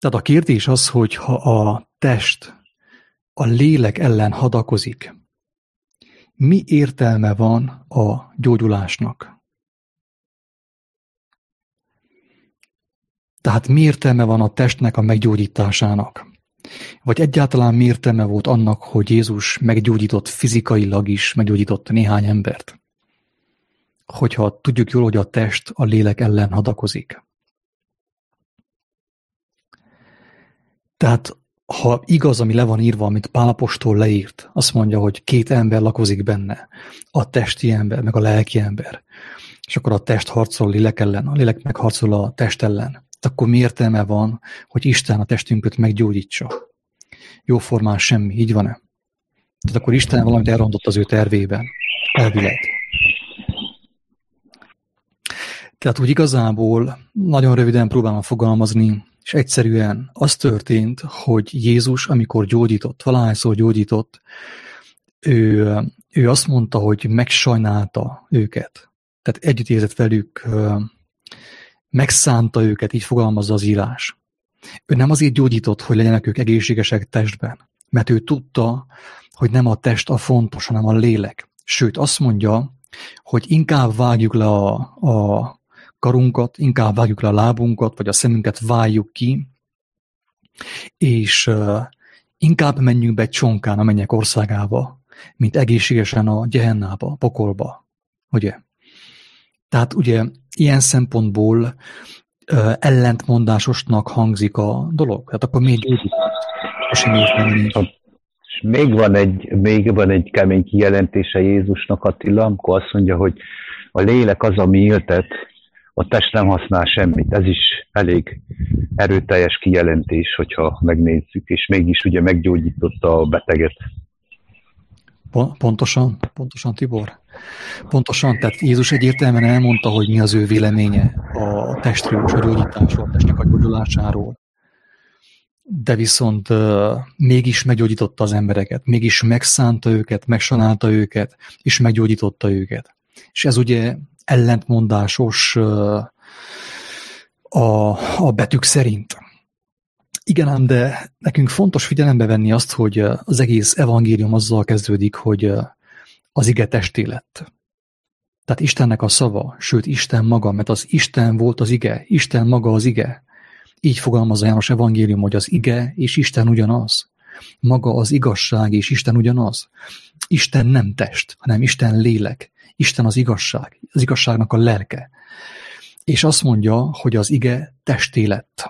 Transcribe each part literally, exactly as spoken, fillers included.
Tehát a kérdés az, hogy ha a test a lélek ellen hadakozik, mi értelme van a gyógyulásnak? Tehát mi értelme van a testnek a meggyógyításának? Vagy egyáltalán mi értelme volt annak, hogy Jézus meggyógyított fizikailag is, meggyógyított néhány embert? Hogyha tudjuk jól, hogy a test a lélek ellen hadakozik. Tehát ha igaz, ami le van írva, amit Pál apostol leírt, azt mondja, hogy két ember lakozik benne, a testi ember, meg a lelki ember, és akkor a test harcol a lélek ellen, a lélek meg harcol a test ellen. Akkor mi értelme van, hogy Isten a testünket meggyógyítsa? Jóformán semmi, így van-e? Tehát akkor Isten valamit elrontott az ő tervében, elvileg. Tehát úgy igazából nagyon röviden próbálom fogalmazni, és egyszerűen az történt, hogy Jézus, amikor gyógyított, valahányszor gyógyított, ő, ő azt mondta, hogy megsajnálta őket. Tehát együtt érzett velük, megszánta őket, így fogalmazza az írás. Ő nem azért gyógyított, hogy legyenek ők egészségesek testben, mert ő tudta, hogy nem a test a fontos, hanem a lélek. Sőt, azt mondja, hogy inkább vágjuk le a, a karunkat, inkább vágjuk le a lábunkat, vagy a szemünket váljuk ki, és uh, inkább menjünk be csonkán a mennyek országába, mint egészségesen a Gehennába, a pokolba. Ugye? Tehát ugye ilyen szempontból uh, ellentmondásosnak hangzik a dolog. Tehát akkor még És még van egy, még van egy kemény kijelentése Jézusnak, Attila, amikor azt mondja, hogy a lélek az, ami éltet, a test nem használ semmit. Ez is elég erőteljes kijelentés, hogyha megnézzük, és mégis ugye meggyógyította a beteget. Pontosan, pontosan, Tibor. Pontosan, tehát Jézus egyértelműen elmondta, hogy mi az ő véleménye a testről, a gyógyításról, a testnek a gyógyulásáról. De viszont uh, mégis meggyógyította az embereket, mégis megszánta őket, megsanálta őket, és meggyógyította őket. És ez ugye ellentmondásos uh, a, a betűk szerint. Igen ám, de nekünk fontos figyelembe venni azt, hogy az egész evangélium azzal kezdődik, hogy az ige testé lett. Tehát Istennek a szava, sőt Isten maga, mert az Isten volt az ige, Isten maga az ige. Így fogalmazza János evangélium, hogy az ige és Isten ugyanaz. Maga az igazság és Isten ugyanaz. Isten nem test, hanem Isten lélek. Isten az igazság, az igazságnak a lelke. És azt mondja, hogy az ige testé lett.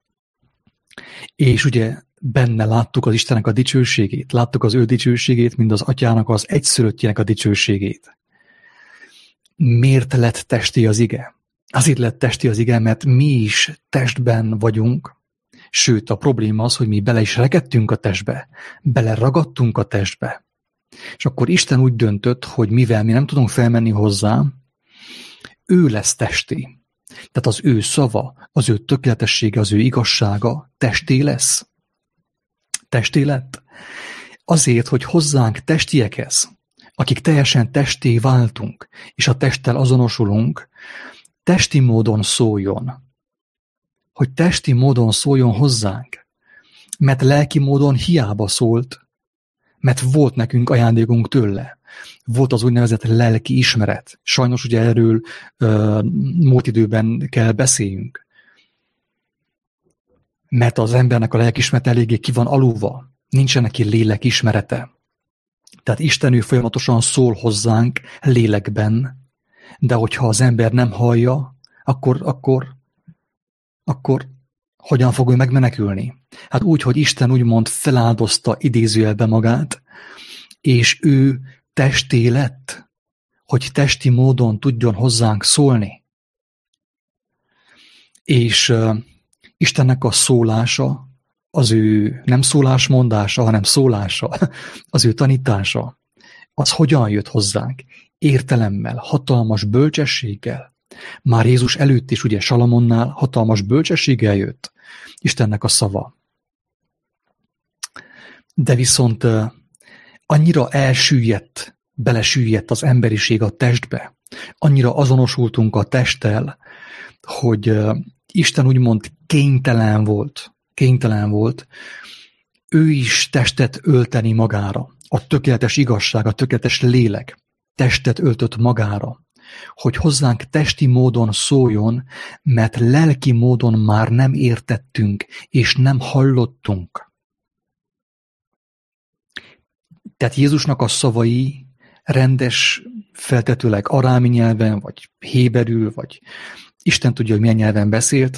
És ugye benne láttuk az Istennek a dicsőségét, láttuk az ő dicsőségét, mind az atyának az egyszülöttjének a dicsőségét. Miért lett testé az ige? Azért lett testé az ige, mert mi is testben vagyunk, sőt a probléma az, hogy mi bele is rekedtünk a testbe, beleragadtunk a testbe. És akkor Isten úgy döntött, hogy mivel mi nem tudunk felmenni hozzá, ő lesz testé. Tehát az ő szava, az ő tökéletessége, az ő igazsága testé lesz. Testé lett. Azért, hogy hozzánk testiekhez, akik teljesen testé váltunk, és a testtel azonosulunk, testi módon szóljon. Hogy testi módon szóljon hozzánk. Mert lelki módon hiába szólt, mert volt nekünk ajándékunk tőle. Volt az úgynevezett lelki ismeret. Sajnos ugye erről uh, múlt időben kell beszéljünk. Mert az embernek a lelkiismerete eléggé ki van alulva. Nincsen neki lélek ismerete. Tehát Isten ő folyamatosan szól hozzánk lélekben, de hogyha az ember nem hallja, akkor, akkor, akkor hogyan fog ő megmenekülni? Hát úgy, hogy Isten úgymond feláldozta idézőjelbe magát, és ő testé lett, hogy testi módon tudjon hozzánk szólni. És uh, Istennek a szólása, az ő nem szólásmondása, hanem szólása, az ő tanítása, az hogyan jött hozzánk? Értelemmel, hatalmas bölcsességgel. Már Jézus előtt is ugye Salamonnál hatalmas bölcsességgel jött Istennek a szava. De viszont uh, annyira elsüllyedt, belesüllyedt az emberiség a testbe, annyira azonosultunk a testtel, hogy uh, Isten úgymond kénytelen volt kénytelen volt, ő is testet ölteni magára. A tökéletes igazság, a tökéletes lélek testet öltött magára, hogy hozzánk testi módon szóljon, mert lelki módon már nem értettünk, és nem hallottunk. Tehát Jézusnak a szavai rendes, feltetőleg arámi nyelven, vagy héberül, vagy Isten tudja, hogy milyen nyelven beszélt,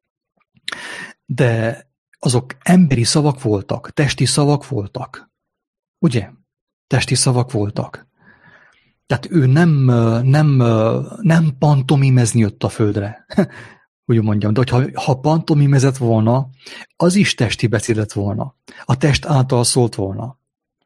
de azok emberi szavak voltak, testi szavak voltak. Ugye? Testi szavak voltak. Tehát ő nem, nem, nem pantomimezni jött a földre, úgy mondjam, de hogyha, ha pantomimezett volna, az is testi beszéd lett volna. A test által szólt volna.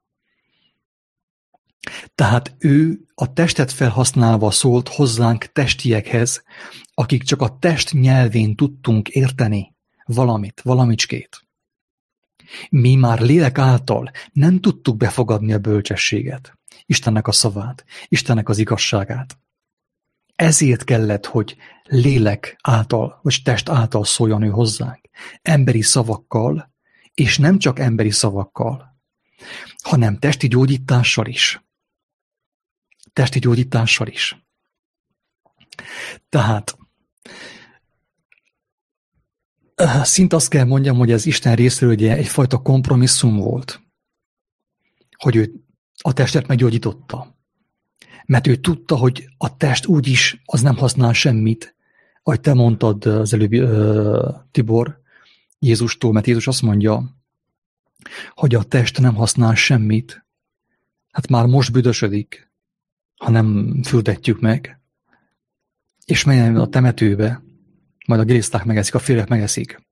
Tehát ő a testet felhasználva szólt hozzánk testiekhez, akik csak a test nyelvén tudtunk érteni valamit, valamicskét. Mi már lélek által nem tudtuk befogadni a bölcsességet, Istennek a szavát, Istennek az igazságát. Ezért kellett, hogy lélek által, vagy test által szóljon ő hozzánk, emberi szavakkal, és nem csak emberi szavakkal, hanem testi gyógyítással is. Testi gyógyítással is. Tehát szint azt kell mondjam, hogy ez Isten részéről ugye egyfajta kompromisszum volt, hogy ő a testet meggyógyította. Mert ő tudta, hogy a test úgyis az nem használ semmit, ahogy te mondtad az előbbi uh, Tibor, Jézustól, mert Jézus azt mondja, hogy a test nem használ semmit, hát már most büdösödik, ha nem fürdetjük meg, és menjen a temetőbe, majd a giliszták megeszik, a férjek megeszik.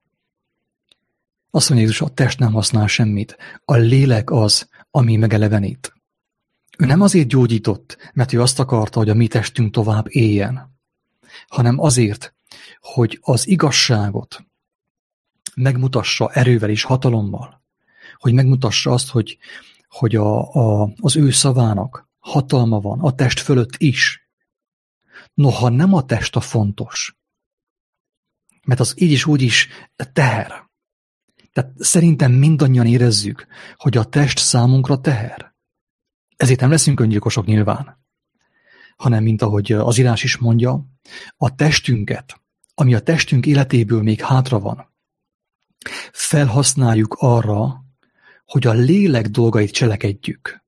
Azt mondja Jézus, a test nem használ semmit. A lélek az, ami megelevenít. Ő nem azért gyógyított, mert ő azt akarta, hogy a mi testünk tovább éljen, hanem azért, hogy az igazságot megmutassa erővel és hatalommal, hogy megmutassa azt, hogy, hogy a, a, az ő szavának hatalma van a test fölött is. Noha nem a test a fontos, mert az így is úgy is teher. Tehát szerintem mindannyian érezzük, hogy a test számunkra teher. Ezért nem leszünk öngyilkosok nyilván, hanem mint ahogy az írás is mondja, a testünket, ami a testünk életéből még hátra van, felhasználjuk arra, hogy a lélek dolgait cselekedjük.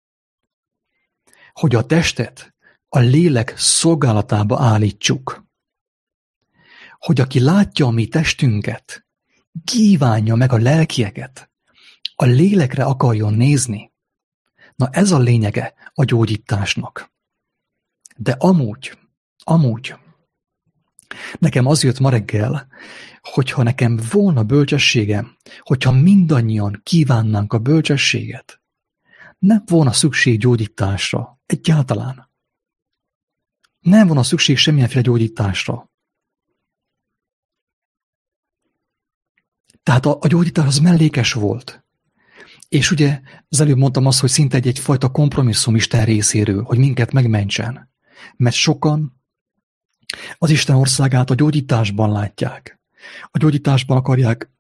Hogy a testet a lélek szolgálatába állítsuk. Hogy aki látja a mi testünket, kívánja meg a lelkieket, a lélekre akarjon nézni. Na ez a lényege a gyógyításnak. De amúgy, amúgy, nekem az jött ma reggel, hogyha nekem volna bölcsességem, hogyha mindannyian kívánnánk a bölcsességet, nem volna szükség gyógyításra, egyáltalán. Nem volna szükség semmilyenféle gyógyításra. Tehát a, a gyógyítás az mellékes volt. És ugye az előbb mondtam azt, hogy szinte egy, egyfajta kompromisszum Isten részéről, hogy minket megmentsen. Mert sokan az Isten országát a gyógyításban látják. A gyógyításban akarják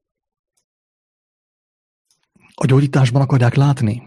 a gyógyításban akarják látni.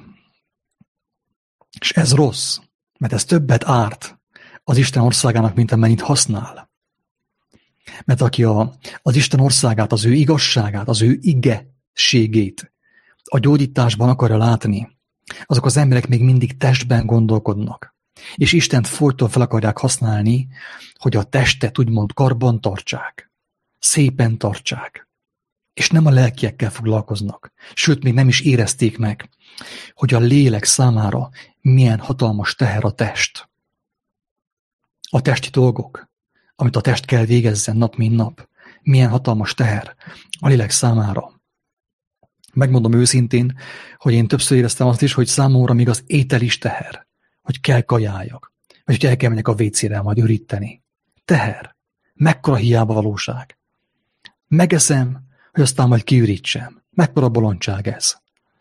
És ez rossz, mert ez többet árt az Isten országának, mint amennyit használ. Mert aki a, az Isten országát, az ő igazságát, az ő igeségét a gyógyításban akarja látni, azok az emberek még mindig testben gondolkodnak. És Istent folyton fel akarják használni, hogy a testet úgymond karban tartsák, szépen tartsák. És nem a lelkiekkel foglalkoznak. Sőt, még nem is érezték meg, hogy a lélek számára milyen hatalmas teher a test. A testi dolgok, amit a test kell végezzen nap, mint nap. Milyen hatalmas teher a lélek számára. Megmondom őszintén, hogy én többször éreztem azt is, hogy számomra még az étel is teher. Hogy kell kajáljak. Vagy hogy el kell menjek a vécére majd üríteni. Teher. Mekkora hiába valóság. Megeszem, hogy aztán majd kiürítsem. Mekkora bolondság ez.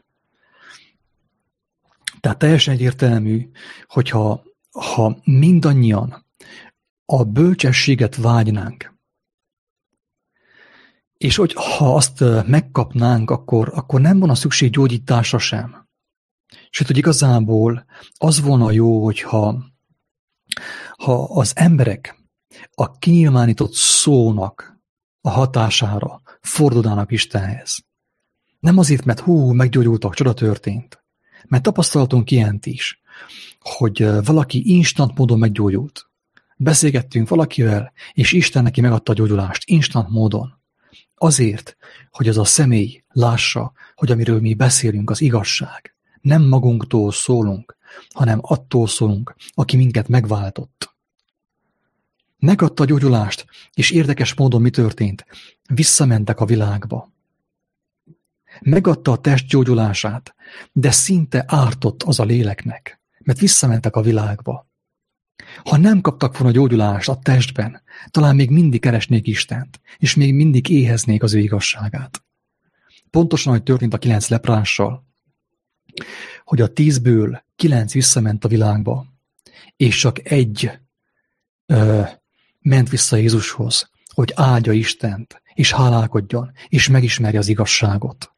Tehát teljesen egyértelmű, hogyha ha mindannyian a bölcsességet vágynánk, És hogy ha azt megkapnánk, akkor, akkor nem volna szükség gyógyításra sem. Sőt, hogy igazából az volna jó, hogyha ha az emberek a kinyilvánított szónak a hatására fordulnának Istenhez. Nem azért, mert hú, meggyógyultak, csoda történt. Mert tapasztalatunk ilyent is, hogy valaki instant módon meggyógyult. Beszélgettünk valakivel, és Isten neki megadta a gyógyulást instant módon. Azért, hogy az a személy lássa, hogy amiről mi beszélünk, az igazság. Nem magunktól szólunk, hanem attól szólunk, aki minket megváltott. Megadta a gyógyulást, és érdekes módon mi történt? Visszamentek a világba. Megadta a test gyógyulását, de szinte ártott az a léleknek, mert visszamentek a világba. Ha nem kaptak volna gyógyulást a testben, talán még mindig keresnék Istent, és még mindig éheznék az ő igazságát. Pontosan, hogy történt a kilenc leprással, hogy a tízből kilenc visszament a világba, és csak egy ö, ment vissza Jézushoz, hogy áldja Istent, és hálálkodjon, és megismerje az igazságot.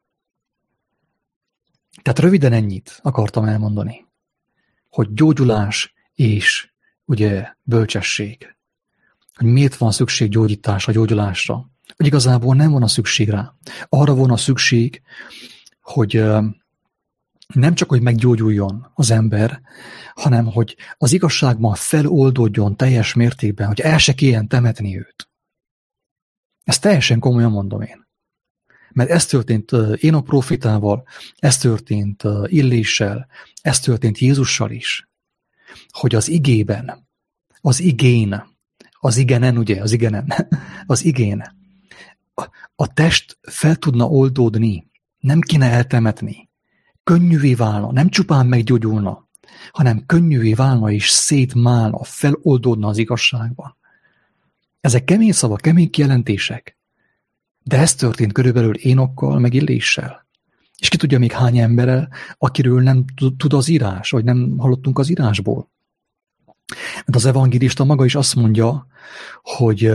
Tehát röviden ennyit akartam elmondani, hogy gyógyulás és ugye bölcsesség. Hogy miért van szükség gyógyításra, gyógyulásra. Hogy igazából nem van a szükség rá. Arra van a szükség, hogy nem csak, hogy meggyógyuljon az ember, hanem, hogy az igazságban feloldódjon teljes mértékben, hogy el se kelljen temetni őt. Ezt teljesen komolyan mondom én. Mert ez történt Énok prófétával, ez történt Illéssel, ez történt Jézussal is. Hogy az igében, az igén, az igenen, ugye, az igenen, az igén, a, a test fel tudna oldódni, nem kéne eltemetni, könnyűvé válna, nem csupán meggyógyulna, hanem könnyűvé válna és szétmálna, feloldódna az igazságban. Ezek kemény szavak, kemény kijelentések, de ez történt körülbelül Énokkal, meg Illéssel. És ki tudja még hány emberrel, akiről nem tud az írás, vagy nem hallottunk az írásból. Mert az evangélista maga is azt mondja, hogy,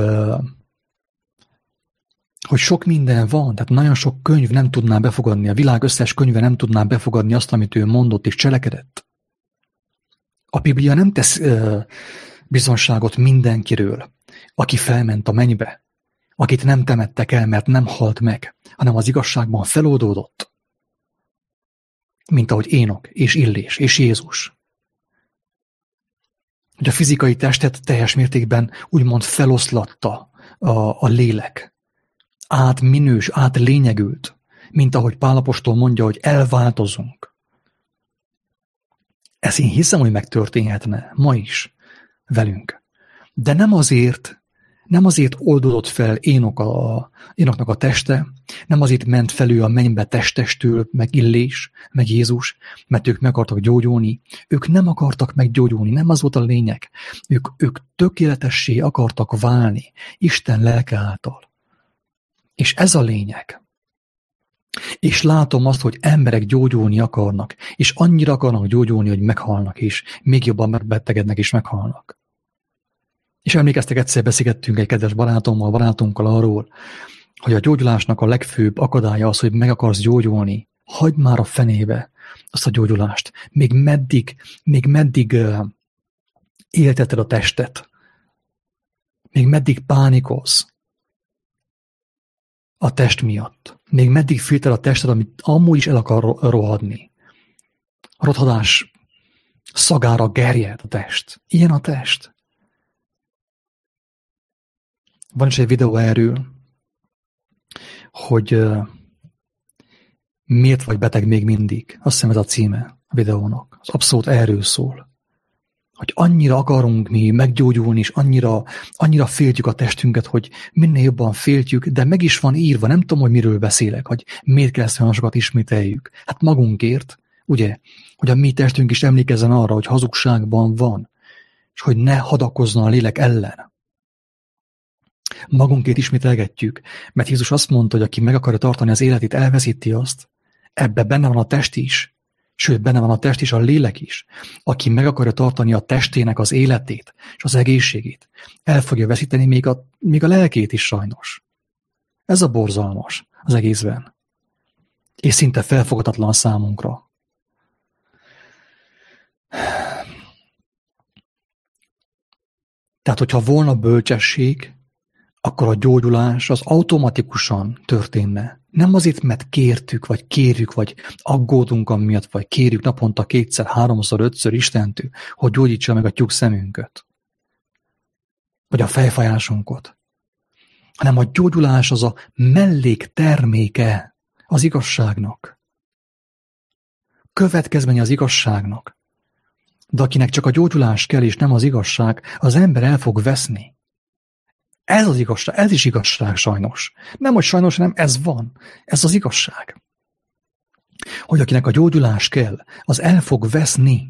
hogy sok minden van, tehát nagyon sok könyv nem tudná befogadni, a világ összes könyve nem tudná befogadni azt, amit ő mondott és cselekedett. A Biblia nem tesz bizonságot mindenkiről, aki felment a mennybe, akit nem temettek el, mert nem halt meg, hanem az igazságban feloldódott. Mint ahogy Énok, és Illés, és Jézus. Hogy a fizikai testet teljes mértékben úgymond feloszlatta a, a lélek. Átminős, átlényegült, mint ahogy Pál apostol mondja, hogy elváltozunk. Ez én hiszem, hogy megtörténhetne ma is velünk. De nem azért, nem azért oldódott fel Énok a, Énoknak a teste, nem azért ment felül a mennybe testestől, meg Illés, meg Jézus, mert ők meg akartak gyógyulni. Ők nem akartak meggyógyulni, nem az volt a lényeg. Ők, ők tökéletessé akartak válni Isten lelke által. És ez a lényeg. És látom azt, hogy emberek gyógyulni akarnak, és annyira akarnak gyógyulni, hogy meghalnak is, még jobban megbetegednek és meghalnak. És emlékeztek, egyszer beszélgettünk egy kedves barátommal, barátunkkal arról, hogy a gyógyulásnak a legfőbb akadálya az, hogy meg akarsz gyógyulni. Hagyd már a fenébe azt a gyógyulást. Még meddig, még meddig uh, élteted a testet. Még meddig pánikolsz a test miatt. Még meddig félted a tested, amit amúgy is el akar rohadni. A rothadás szagára gerjed a test. Ilyen a test. Van is egy videó erről, hogy uh, miért vagy beteg még mindig. Azt hiszem ez a címe a videónak. Az abszolút erről szól. Hogy annyira akarunk mi meggyógyulni, és annyira, annyira féltjük a testünket, hogy minél jobban féltjük, de meg is van írva, nem tudom, hogy miről beszélek, hogy miért kell ezt olyan sokat ismételjük. Hát magunkért, ugye, hogy a mi testünk is emlékezzen arra, hogy hazugságban van, és hogy ne hadakozzon a lélek ellen. Magunkét ismételgetjük, mert Jézus azt mondta, hogy aki meg akarja tartani az életét, elveszíti azt. Ebbe benne van a test is, sőt, benne van a test is, a lélek is. Aki meg akarja tartani a testének az életét és az egészségét, el fogja veszíteni még a, még a lelkét is sajnos. Ez a borzalmas az egészben. És szinte felfoghatatlan számunkra. Tehát, hogyha volna bölcsesség, akkor a gyógyulás az automatikusan történne. Nem azért, mert kértük, vagy kérjük, vagy aggódunk amiatt, vagy kérjük naponta kétszer, háromszor, ötször Istentől, hogy gyógyítsa meg a tyúk szemünket, vagy a fejfájásunkat. Hanem a gyógyulás az a mellékterméke az igazságnak. Következménye az igazságnak. De akinek csak a gyógyulás kell, és nem az igazság, az ember el fog veszni. Ez az igazság, ez is igazság sajnos. Nem, hogy sajnos, hanem ez van. Ez az igazság. Hogy akinek a gyógyulás kell, az el fog veszni.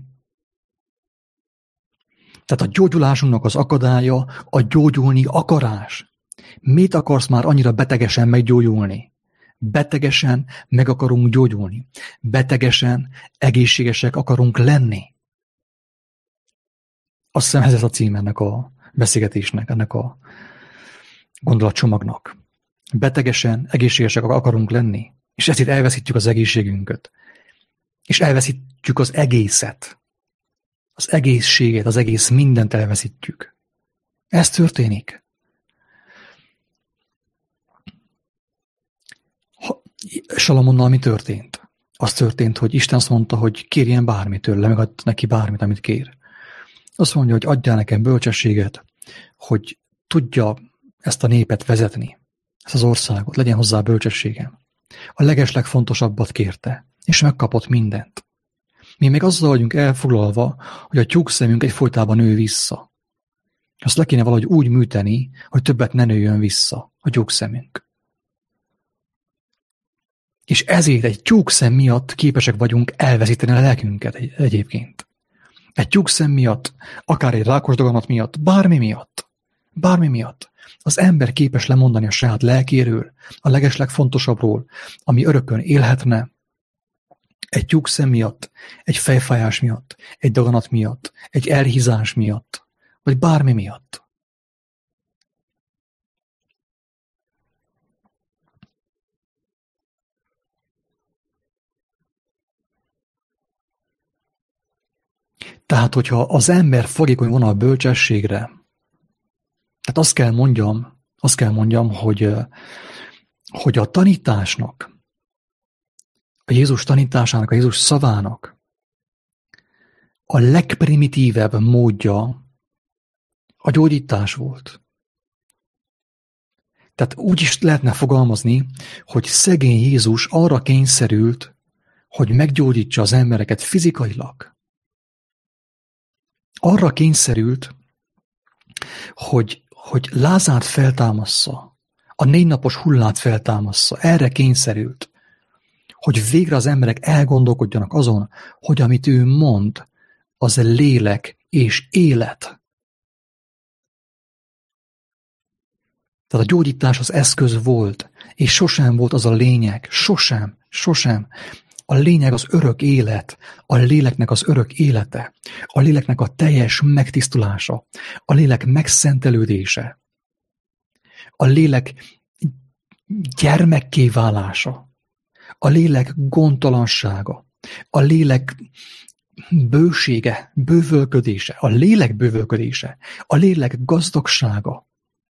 Tehát a gyógyulásunknak az akadálya a gyógyulni akarás. Mit akarsz már annyira betegesen meggyógyulni? Betegesen meg akarunk gyógyulni. Betegesen egészségesek akarunk lenni. Azt hiszem, ez a cím ennek a beszélgetésnek, ennek a gondolatcsomagnak. Betegesen egészségesek akarunk lenni, és ezért elveszítjük az egészségünket. És elveszítjük az egészet. Az egészséget, az egész mindent elveszítjük. Ez történik. Salamonnal mi történt? Az történt, hogy Isten azt mondta, hogy kérjen bármit tőle, megad neki bármit, amit kér. Azt mondja, hogy adjál nekem bölcsességet, hogy tudja ezt a népet vezetni, ezt az országot, legyen hozzá bölcsességem. A legeslegfontosabbat kérte, és megkapott mindent. Mi még azzal vagyunk elfoglalva, hogy a tyúkszemünk egyfolytában nő vissza. Azt le kéne valahogy úgy műteni, hogy többet ne nőjön vissza a tyúkszemünk. És ezért egy tyúkszem miatt képesek vagyunk elveszíteni a lelkünket egy- egyébként. Egy tyúkszem miatt, akár egy rákos daganat miatt, bármi miatt, bármi miatt. Az ember képes lemondani a saját lelkéről, a legeslegfontosabbról, ami örökön élhetne, egy tyúkszem miatt, egy fejfájás miatt, egy daganat miatt, egy elhízás miatt, vagy bármi miatt. Tehát, hogyha az ember fogékony volna a bölcsességre, tehát azt kell mondjam, azt kell mondjam, hogy, hogy a tanításnak, a Jézus tanításának, a Jézus szavának a legprimitívebb módja a gyógyítás volt. Tehát úgy is lehetne fogalmazni, hogy szegény Jézus arra kényszerült, hogy meggyógyítsa az embereket fizikailag. Arra kényszerült, hogy, hogy Lázárt feltámassza, a négy napos hullát feltámassza. Erre kényszerült, hogy végre az emberek elgondolkodjanak azon, hogy amit ő mond, az lélek és élet. Tehát a gyógyítás az eszköz volt, és sosem volt az a lényeg, sosem, sosem. A lényeg az örök élet, a léleknek az örök élete, a léleknek a teljes megtisztulása, a lélek megszentelődése, a lélek gyermekké válása, a lélek gondtalansága, a lélek bősége, bővölködése, a lélek bővölködése, a lélek gazdagsága.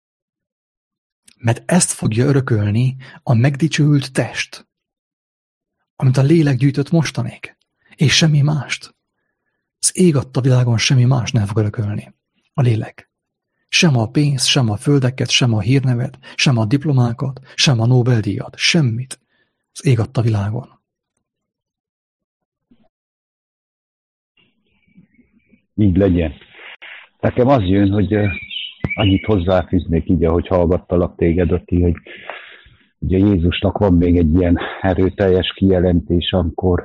Mert ezt fogja örökölni a megdicsőült test, amit a lélek gyűjtött mostanig, és semmi mást. Az ég adta világon semmi más nem fog örökölni. A lélek. Sem a pénzt, sem a földeket, sem a hírnevet, sem a diplomákat, sem a Nobel-díjat. Semmit. Az ég adta világon. Így legyen. Nekem az jön, hogy annyit hozzáfűznék így, ahogy hallgattalak téged, Ati, hogy ugye Jézusnak van még egy ilyen erőteljes kijelentés, amikor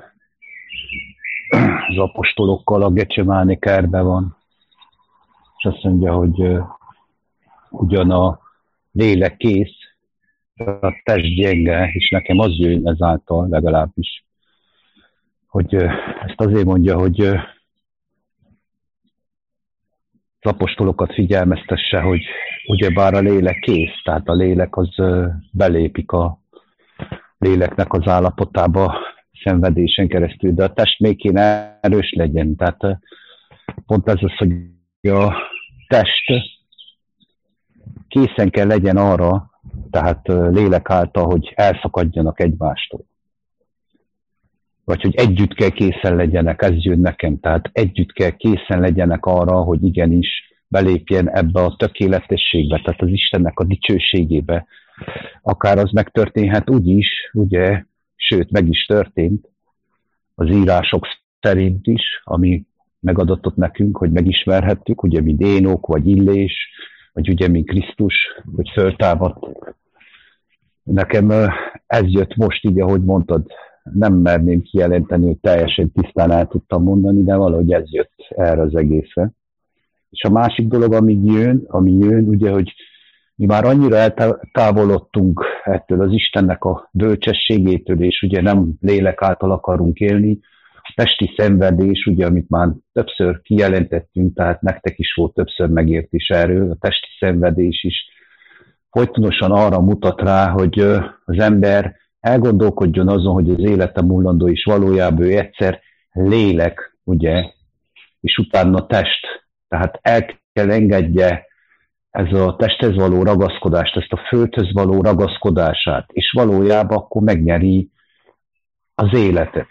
az apostolokkal a Gecsemáni kertben van, és azt mondja, hogy uh, ugyan a lélek kész, a test gyenge, és nekem az jön ezáltal legalábbis, hogy uh, ezt azért mondja, hogy uh, az apostolokat figyelmeztesse, hogy ugyebár a lélek kész, tehát a lélek az belépik a léleknek az állapotába szenvedésen keresztül, de a test még kéne erős legyen. Tehát pont ez az, hogy a test készen kell legyen arra, tehát lélek által, hogy elszakadjanak egymástól. Vagy hogy együtt kell készen legyenek, ez jön nekem, tehát együtt kell készen legyenek arra, hogy igenis belépjen ebbe a tökéletességbe, tehát az Istennek a dicsőségébe. Akár az megtörténhet úgy is, ugye, sőt, meg is történt az írások szerint is, ami megadatott nekünk, hogy megismerhettük, ugye, mint Énok, vagy Illés, vagy ugye, mint Krisztus, hogy föltámadt. Nekem ez jött most így, ahogy mondtad, nem merném kijelenteni, hogy teljesen tisztán el tudtam mondani, de valahogy ez jött erre az egészre. És a másik dolog, ami jön, ami jön, ugye, hogy mi már annyira eltávolodtunk ettől az Istennek a bölcsességétől, és ugye nem lélek által akarunk élni. A testi szenvedés, ugye, amit már többször kijelentettünk, tehát nektek is volt többször megértés erről, a testi szenvedés is folytonosan arra mutat rá, hogy az ember elgondolkodjon azon, hogy az élete múlandó is valójában ő egyszer lélek, ugye, és utána test. Tehát el kell engedje ez a testhez való ragaszkodást, ezt a földhöz való ragaszkodását, és valójában akkor megnyeri az életet.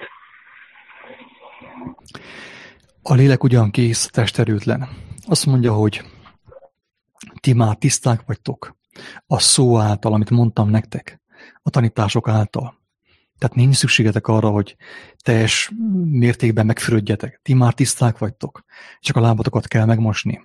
A lélek ugyan kész, test erőtlen. Azt mondja, hogy ti már tiszták vagytok a szó által, amit mondtam nektek, a tanítások által. Tehát nincs szükségetek arra, hogy teljes mértékben megfürödjetek. Ti már tiszták vagytok, csak a lábatokat kell megmosni.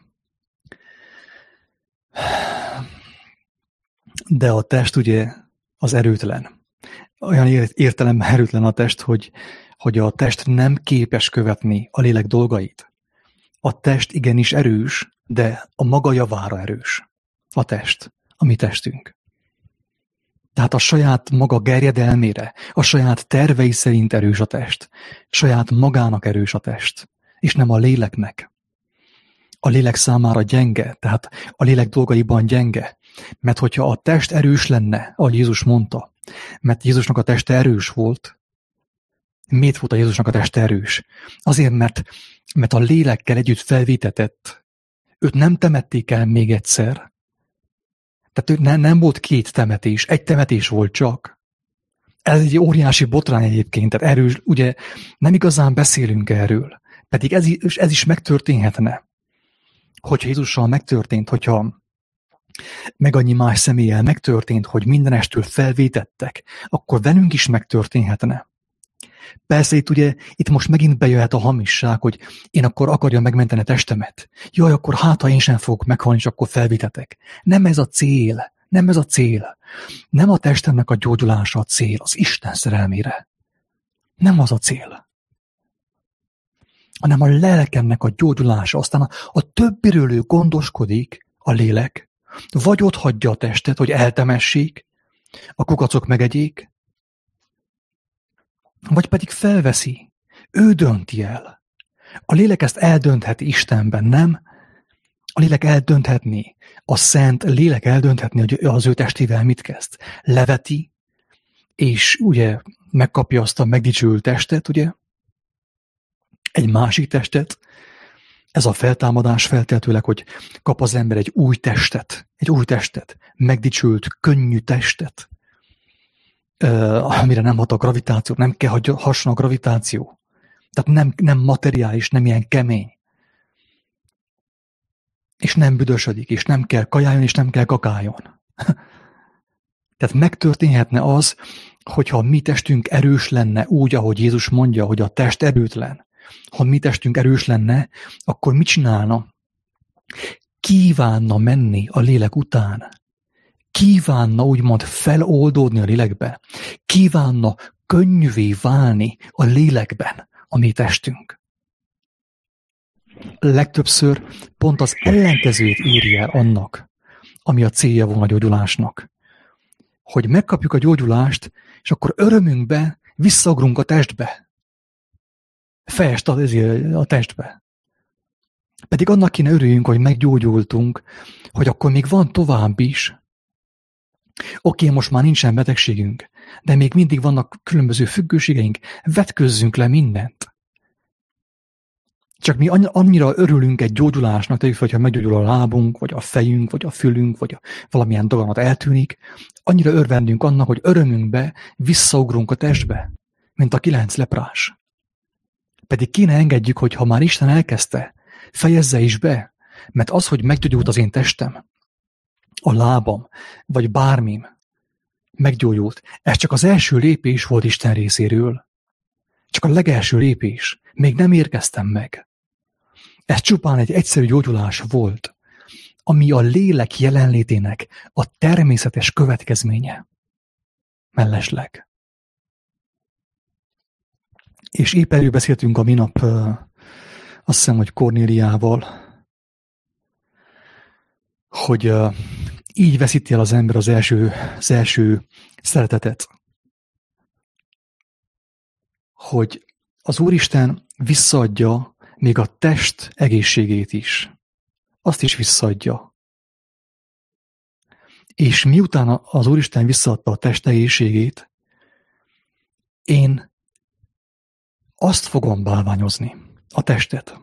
De a test ugye az erőtlen. Olyan értelemben erőtlen a test, hogy, hogy a test nem képes követni a lélek dolgait. A test igenis erős, de a maga javára erős. A test, a mi testünk. Tehát a saját maga gerjedelmére, a saját tervei szerint erős a test. Saját magának erős a test, és nem a léleknek. A lélek számára gyenge, tehát a lélek dolgaiban gyenge. Mert hogyha a test erős lenne, ahogy Jézus mondta, mert Jézusnak a teste erős volt, miért volt a Jézusnak a teste erős? Azért, mert, mert a lélekkel együtt felvétetett. Őt nem temették el még egyszer. Tehát nem, nem volt két temetés, egy temetés volt csak. Ez egy óriási botrány egyébként, tehát erős, ugye nem igazán beszélünk erről. Pedig ez, ez is megtörténhetne. Hogyha Jézussal megtörtént, hogyha meg annyi más személlyel megtörtént, hogy mindenestől felvétettek, akkor velünk is megtörténhetne. Persze itt ugye, itt most megint bejöhet a hamisság, hogy én akkor akarjam megmenteni a testemet. Jaj, akkor hát, ha én sem fogok meghalni, és akkor felvitetek. Nem ez a cél, nem ez a cél. Nem a testemnek a gyógyulása a cél, az Isten szerelmére. Nem az a cél. Hanem a lelkemnek a gyógyulása, aztán a, a többiről ő gondoskodik, a lélek, vagy ott hagyja a testet, hogy eltemessék, a kukacok megegyék, vagy pedig felveszi. Ő dönti el. A lélek ezt eldöntheti Istenben, nem? A lélek eldönthetné. A szent lélek eldönthetné, hogy az ő testével mit kezd. Leveti, és ugye megkapja azt a megdicsült testet, ugye? Egy másik testet. Ez a feltámadás feltétlenül, hogy kap az ember egy új testet. Egy új testet. Megdicsült, könnyű testet. Uh, amire nem hat a gravitáció, nem kell, hogy hasson a gravitáció. Tehát nem, nem materiális, nem ilyen kemény. És nem büdösödik, és nem kell kajáljon, és nem kell kakáljon. Tehát megtörténhetne az, hogyha a mi testünk erős lenne úgy, ahogy Jézus mondja, hogy a test erőtlen. Ha mi testünk erős lenne, akkor mit csinálna? Kívánna menni a lélek után. Kívánna úgymond feloldódni a lélekben. Kívánna könnyűvé válni a lélekben a mi testünk. Legtöbbször pont az ellenkezőjét éri el annak, ami a célja volna a gyógyulásnak. Hogy megkapjuk a gyógyulást, és akkor örömünkbe visszaugrunk a testbe. Fejest a, a testbe. Pedig annak kéne örüljünk, hogy meggyógyultunk, hogy akkor még van tovább is. Oké, most már nincsen betegségünk, de még mindig vannak különböző függőségeink, vetközzünk le mindent. Csak mi annyira örülünk egy gyógyulásnak, tegyük fel, hogyha meggyógyul a lábunk, vagy a fejünk, vagy a fülünk, vagy a valamilyen daganat eltűnik, annyira örvendünk annak, hogy örömünkbe visszaugrunk a testbe, mint a kilenc leprás. Pedig kéne engedjük, hogy ha már Isten elkezdte, fejezze is be, mert az, hogy meggyógyult az én testem, a lábam, vagy bármim meggyógyult, ez csak az első lépés volt Isten részéről. Csak a legelső lépés. Még nem érkeztem meg. Ez csupán egy egyszerű gyógyulás volt, ami a lélek jelenlétének a természetes következménye. Mellesleg. És épp erről beszéltünk a minap, azt hiszem, hogy Kornéliával, hogy így veszíti el az ember az első, az első szeretetet. Hogy az Úristen visszaadja még a test egészségét is. Azt is visszaadja. És miután az Úristen visszaadta a test egészségét, én azt fogom bálványozni, a testet.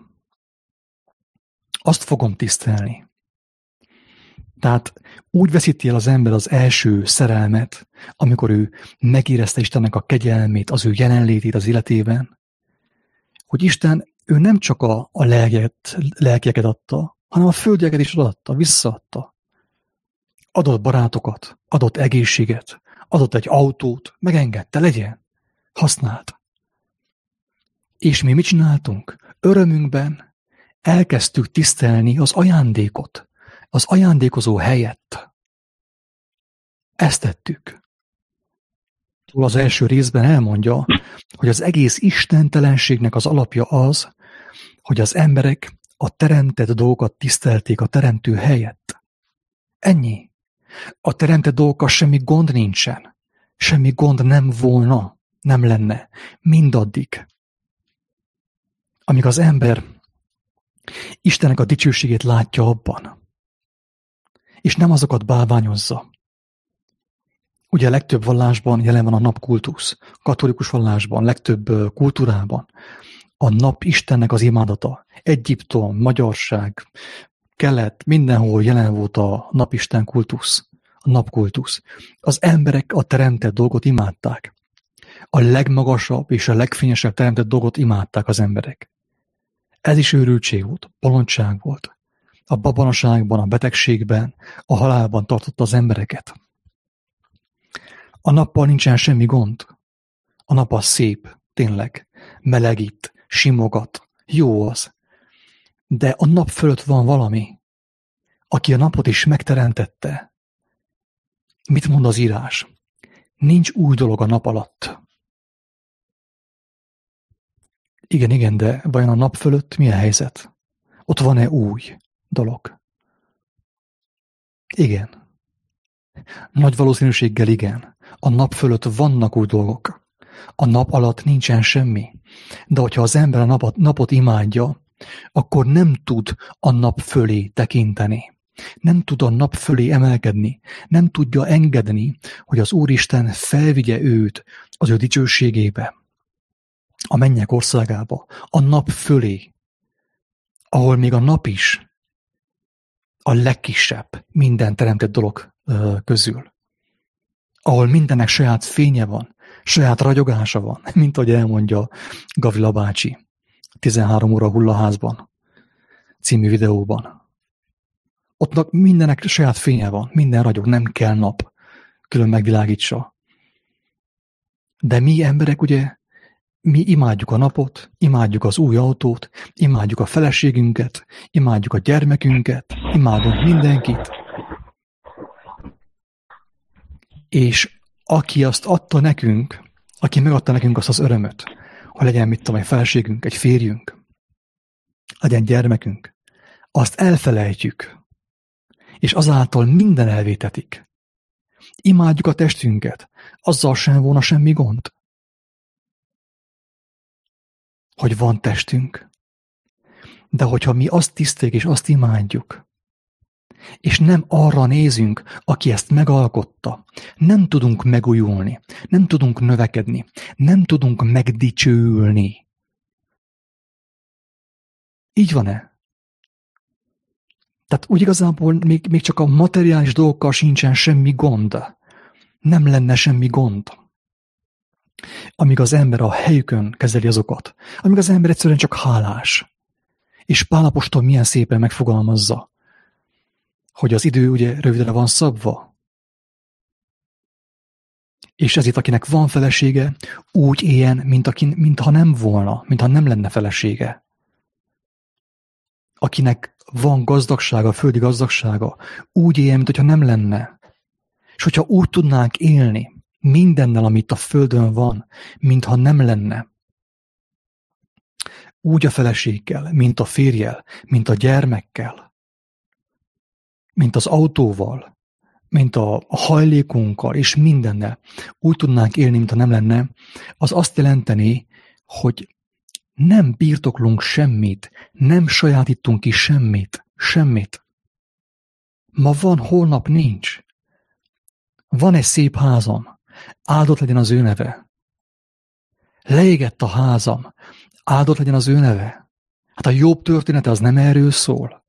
Azt fogom tisztelni. Tehát úgy veszíti el az ember az első szerelmet, amikor ő megérezte Istennek a kegyelmét, az ő jelenlétét az életében, hogy Isten, ő nem csak a, a lelket, lelkeket adta, hanem a földjeket is adta, visszaadta. Adott barátokat, adott egészséget, adott egy autót, megengedte, legyen, használt. És mi mit csináltunk? Örömünkben elkezdtük tisztelni az ajándékot, az ajándékozó helyett. Ezt tettük. Az első részben elmondja, hogy az egész istentelenségnek az alapja az, hogy az emberek a teremtett dolgokat tisztelték a teremtő helyett. Ennyi. A teremtett dolgokkal semmi gond nincsen. Semmi gond nem volna, nem lenne. Mindaddig, amíg az ember Istennek a dicsőségét látja abban, és nem azokat bálványozza. Ugye a legtöbb vallásban jelen van a napkultusz, katolikus vallásban, legtöbb kultúrában a nap Istennek az imádata. Egyiptom, magyarság, kelet, mindenhol jelen volt a napisten kultusz, a napkultusz. Az emberek a teremtett dolgot imádták. A legmagasabb és a legfényesebb teremtett dolgot imádták az emberek. Ez is őrültség volt, bolondság volt. A babonaságban, a betegségben, a halálban tartotta az embereket. A nappal nincsen semmi gond. A nap az szép, tényleg. Melegít, simogat, jó az. De a nap fölött van valami, aki a napot is megteremtette. Mit mond az írás? Nincs új dolog a nap alatt. Igen, igen, de vajon a nap fölött mi a helyzet? Ott van-e új dolog? Igen. Nagy valószínűséggel igen. A nap fölött vannak új dolgok. A nap alatt nincsen semmi. De hogyha az ember a napot, napot imádja, akkor nem tud a nap fölé tekinteni. Nem tud a nap fölé emelkedni. Nem tudja engedni, hogy az Úristen felvigye őt az ő dicsőségébe, a mennyek országába, a nap fölé, ahol még a nap is a legkisebb minden teremtett dolog közül. Ahol mindennek saját fénye van, saját ragyogása van, mint ahogy elmondja Gavila bácsi tizenhárom óra hullaházban című videóban. Ott mindennek saját fénye van, minden ragyog, nem kell nap, külön megvilágítsa. De mi emberek ugye, mi imádjuk a napot, imádjuk az új autót, imádjuk a feleségünket, imádjuk a gyermekünket, imádunk mindenkit. És aki azt adta nekünk, aki megadta nekünk azt az örömöt, hogy legyen, mit tudom, egy feleségünk, egy férjünk, legyen gyermekünk, azt elfelejtjük, és azáltal minden elvétetik. Imádjuk a testünket, azzal sem volna semmi gond, hogy van testünk. De hogyha mi azt tiszteljük és azt imádjuk, és nem arra nézünk, aki ezt megalkotta, nem tudunk megújulni, nem tudunk növekedni, nem tudunk megdicsőülni. Így van-e? Tehát úgy igazából még, még csak a materiális dolgokkal sincsen semmi gond. Nem lenne semmi gond. Amíg az ember a helyükön kezeli azokat, amíg az ember egyszerűen csak hálás. És Pál apostol milyen szépen megfogalmazza, hogy az idő ugye rövidre van szabva. És ezért, akinek van felesége, úgy éljen, mint aki, mintha nem volna, mintha nem lenne felesége. Akinek van gazdagsága, földi gazdagsága, úgy éljen, mintha nem lenne. És hogyha úgy tudnánk élni mindennel, amit a földön van, mintha nem lenne, úgy a feleséggel, mint a férjel, mint a gyermekkel, mint az autóval, mint a hajlékunkkal, és mindennel, úgy tudnánk élni, mintha nem lenne, az azt jelenteni, hogy nem birtoklunk semmit, nem sajátítunk ki semmit, semmit. Ma van, holnap nincs. Van egy szép házam, áldott legyen az ő neve. Leégett a házam, áldott legyen az ő neve. Hát a Jobb története az nem erről szól.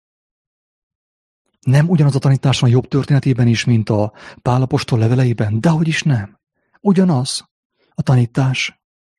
Nem ugyanaz a tanítás van a Jobb történetében is, mint a Pál apostol leveleiben, dehogy is nem. Ugyanaz a tanítás.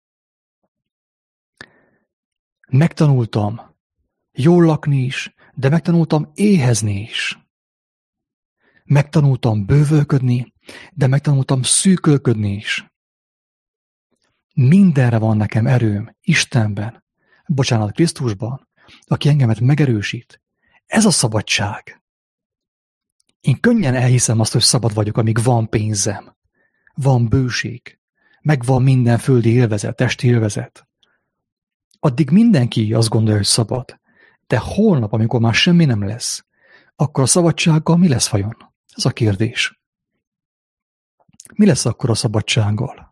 Megtanultam jól lakni is, de megtanultam éhezni is. Megtanultam bővölködni, de megtanultam szűkölködni is. Mindenre van nekem erőm Istenben, bocsánat, Krisztusban, aki engemet megerősít. Ez a szabadság. Én könnyen elhiszem azt, hogy szabad vagyok, amíg van pénzem, van bőség, megvan minden földi élvezet, testi élvezet. Addig mindenki azt gondolja, hogy szabad. De holnap, amikor már semmi nem lesz, akkor a szabadsággal mi lesz vajon? Ez a kérdés. Mi lesz akkor a szabadsággal?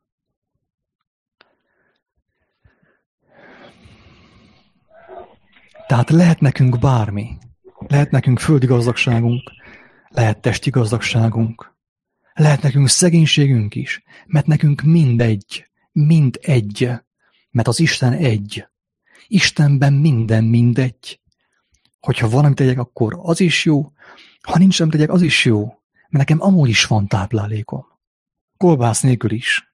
Tehát lehet nekünk bármi. Lehet nekünk földi gazdagságunk, lehet testi gazdagságunk, lehet nekünk szegénységünk is, mert nekünk mindegy, mindegy, mert az Isten egy. Istenben minden mindegy. Hogyha van, amit tegyek, akkor az is jó, ha nincs, amit tegyek, az is jó, mert nekem amúgy is van táplálékom. Kolbász nélkül is.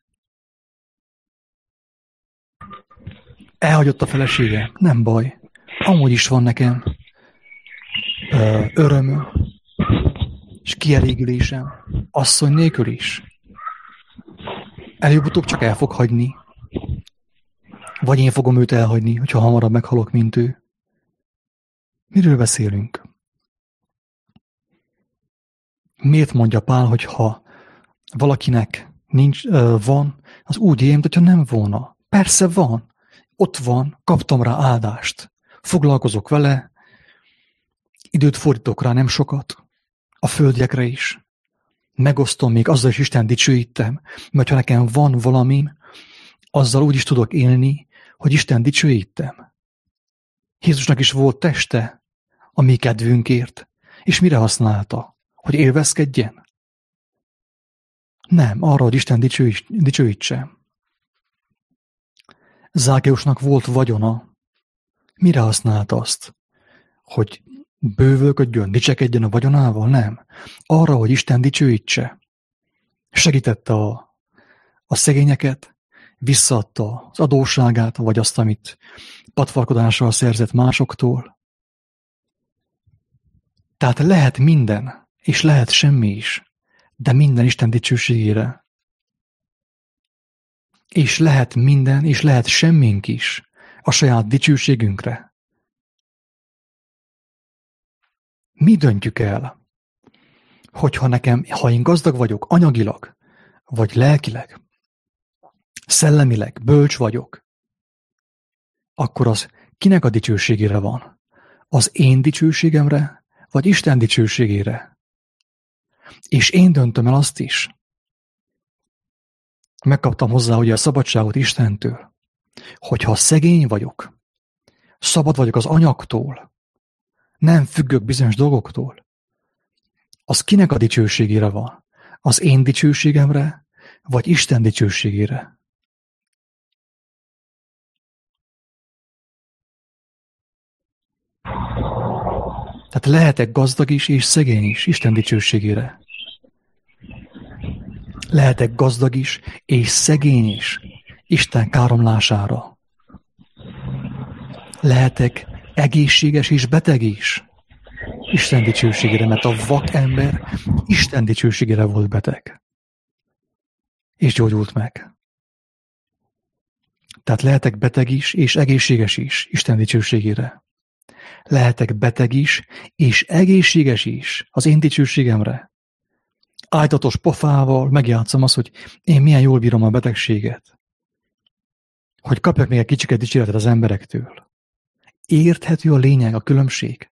Elhagyott a felesége, nem baj. Amúgy is van nekem ö, örömöm és kielégülésem, asszony nélkül is. Előbb-utóbb csak el fog hagyni. Vagy én fogom őt elhagyni, hogyha hamarabb meghalok, mint ő. Miről beszélünk? Miért mondja Pál, hogy ha valakinek nincs, ö, van, az úgy él, hogyha nem volna. Persze van. Ott van, kaptam rá áldást. Foglalkozok vele, időt fordítok rá, nem sokat. A földiekre is. Megosztom még, azzal is Isten dicsőítem, mert ha nekem van valamim, azzal úgy is tudok élni, hogy Isten dicsőítem. Jézusnak is volt teste a mi kedvünkért, és mire használta? Hogy élvezkedjen? Nem, arra, hogy Isten dicsőítse. Zákeusnak volt vagyona, mire használta azt? Hogy bővölködjön, dicsekedjen a vagyonával? Nem. Arra, hogy Isten dicsőítse. Segítette a, a szegényeket, visszaadta az adósságát, vagy azt, amit patvarkodással szerzett másoktól. Tehát lehet minden, és lehet semmi is, de minden Isten dicsőségére. És lehet minden, és lehet semmink is a saját dicsőségünkre. Mi döntjük el, hogyha nekem, ha én gazdag vagyok anyagilag, vagy lelkileg, szellemileg, bölcs vagyok, akkor az kinek a dicsőségére van? Az én dicsőségemre, vagy Isten dicsőségére? És én döntöm el azt is. Megkaptam hozzá ugye a szabadságot Istentől, hogyha szegény vagyok, Szabad vagyok az anyagtól. Nem függök bizonyos dolgoktól. Az kinek a dicsőségére van? Az én dicsőségemre, vagy Isten dicsőségére? Tehát lehetek gazdag is és szegény is Isten dicsőségére. Lehetek gazdag is és szegény is Isten káromlására. Lehetek egészséges és beteg is Isten dicsőségére, mert a vak ember Isten dicsőségére volt beteg. És gyógyult meg. Tehát lehetek beteg is és egészséges is Isten dicsőségére. Lehetek beteg is és egészséges is az én dicsőségemre. Ájtatos pofával megjátszom azt, hogy én milyen jól bírom a betegséget. Hogy kapjak még egy kicsiket dicséretet az emberektől. Érthető a lényeg, a különbség?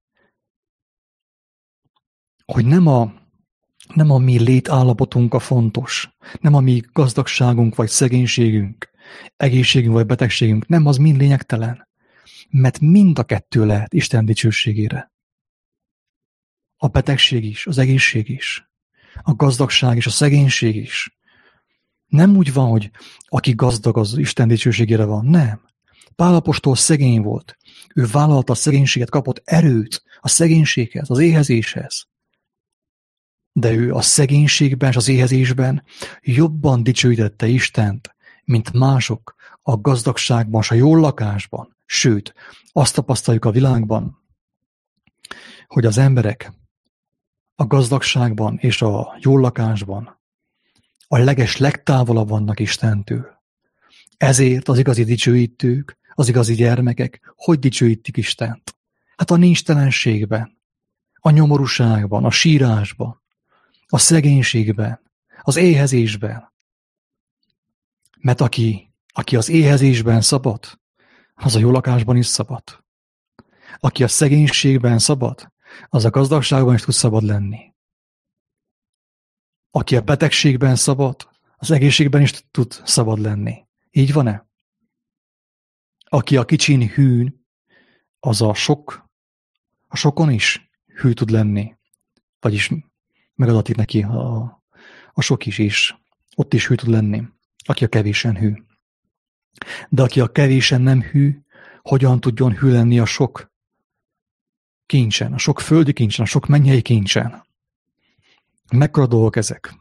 Hogy nem a, nem a mi létállapotunk a fontos, nem a mi gazdagságunk vagy szegénységünk, egészségünk vagy betegségünk, nem az mind lényegtelen. Mert mind a kettő lehet Isten dicsőségére. A betegség is, az egészség is, a gazdagság és a szegénység is. Nem úgy van, hogy aki gazdag, az Isten dicsőségére van. Nem. Pál apostol szegény volt. Ő vállalta a szegénységet, kapott erőt a szegénységhez, az éhezéshez. De ő a szegénységben és az éhezésben jobban dicsőítette Istent, mint mások a gazdagságban és a jól lakásban. Sőt, azt tapasztaljuk a világban, hogy az emberek a gazdagságban és a jól lakásban a leges legtávolabb vannak Istentől. Ezért az igazi dicsőítők, az igazi gyermekek hogy dicsőítik Istent? Hát a nincstelenségben, a nyomorúságban, a sírásban, a szegénységben, az éhezésben. Mert aki, aki az éhezésben szabad, az a jó lakásban is szabad. Aki a szegénységben szabad, az a gazdagságban is tud szabad lenni. Aki a betegségben szabad, az egészségben is tud szabad lenni. Így van-e? Aki a kicsin hűn, az a sok, a sokon is hű tud lenni. Vagyis megadatik neki a, a sok is, és ott is hű tud lenni. Aki a kevésen hű. De aki a kevésen nem hű, hogyan tudjon hű lenni a sok kincsen, a sok földi kincsen, a sok mennyei kincsen? Mekkora dolgok ezek?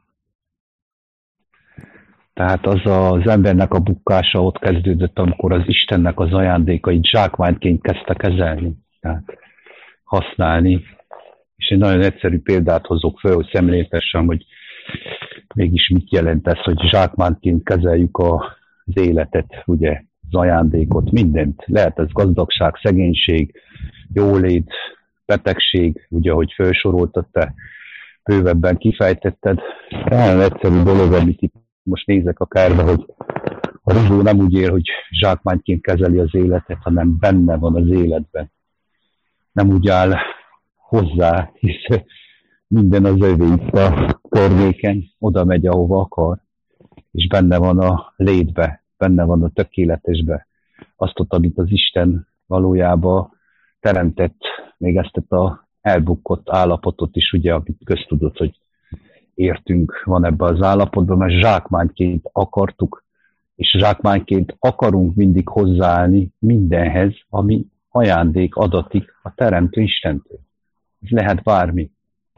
Tehát az az embernek a bukkása ott kezdődött, amikor az Istennek az ajándékait zsákmányként kezdte kezelni, tehát használni. És egy nagyon egyszerű példát hozok fel, hogy szemléltessem, hogy mégis mit jelent ez, hogy zsákmányként kezeljük az életet, ugye, az ajándékot, mindent. Lehet ez gazdagság, szegénység, jólét, betegség, ugye, ahogy felsoroltad, te bővebben kifejtetted. Nagyon egyszerű dolog, amit itt most nézek a kárba, hogy a Rizsó nem úgy él, hogy zsákmányként kezeli az életet, hanem benne van az életben. Nem úgy áll hozzá, hisz minden az övé itt a környéken, oda megy, ahova akar, és benne van a létbe, benne van a tökéletesbe. Azt ott, amit az Isten valójában teremtett, még ezt a elbukott állapotot is, ugye, amit köztudott, hogy értünk van ebbe az állapotban, mert zsákmányként akartuk, és zsákmányként akarunk mindig hozzáállni mindenhez, ami ajándék adatik a Teremtő Istentől. Ez lehet bármi.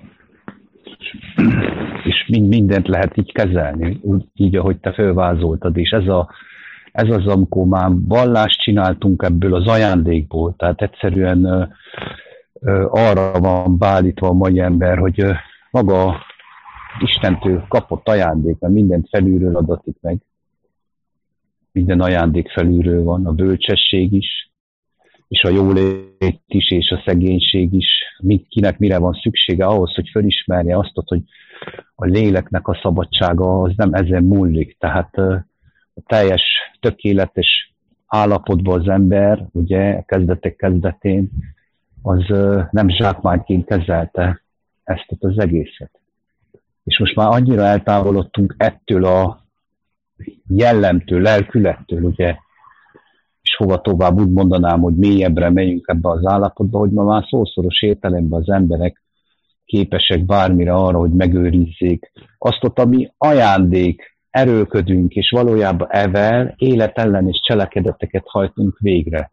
És mind, mindent lehet így kezelni, úgy, így, ahogy te felvázoltad, és ez, a, ez az, amikor már vallást csináltunk ebből az ajándékból, tehát egyszerűen ö, ö, arra van beállítva a mai ember, hogy ö, maga Istentől kapott ajándék, mert mindent felülről adatik meg. Minden ajándék felülről van, a bölcsesség is, és a jólét is, és a szegénység is, kinek mire van szüksége ahhoz, hogy fölismerje azt, hogy a léleknek a szabadsága az nem ezen múlik. Tehát a teljes, tökéletes állapotban az ember, ugye, kezdetek kezdetén, az nem zsákmányként kezelte ezt az egészet. És most már annyira eltávolodtunk ettől a jellemtől, lelkülettől, ugye, és hova tovább, úgy mondanám, hogy mélyebbre megyünk ebbe az állapotba, hogy ma már szószoros értelemben az emberek képesek bármire arra, hogy megőrizzék azt ott, ami ajándék, erőködünk, és valójában evel életellenes cselekedeteket hajtunk végre.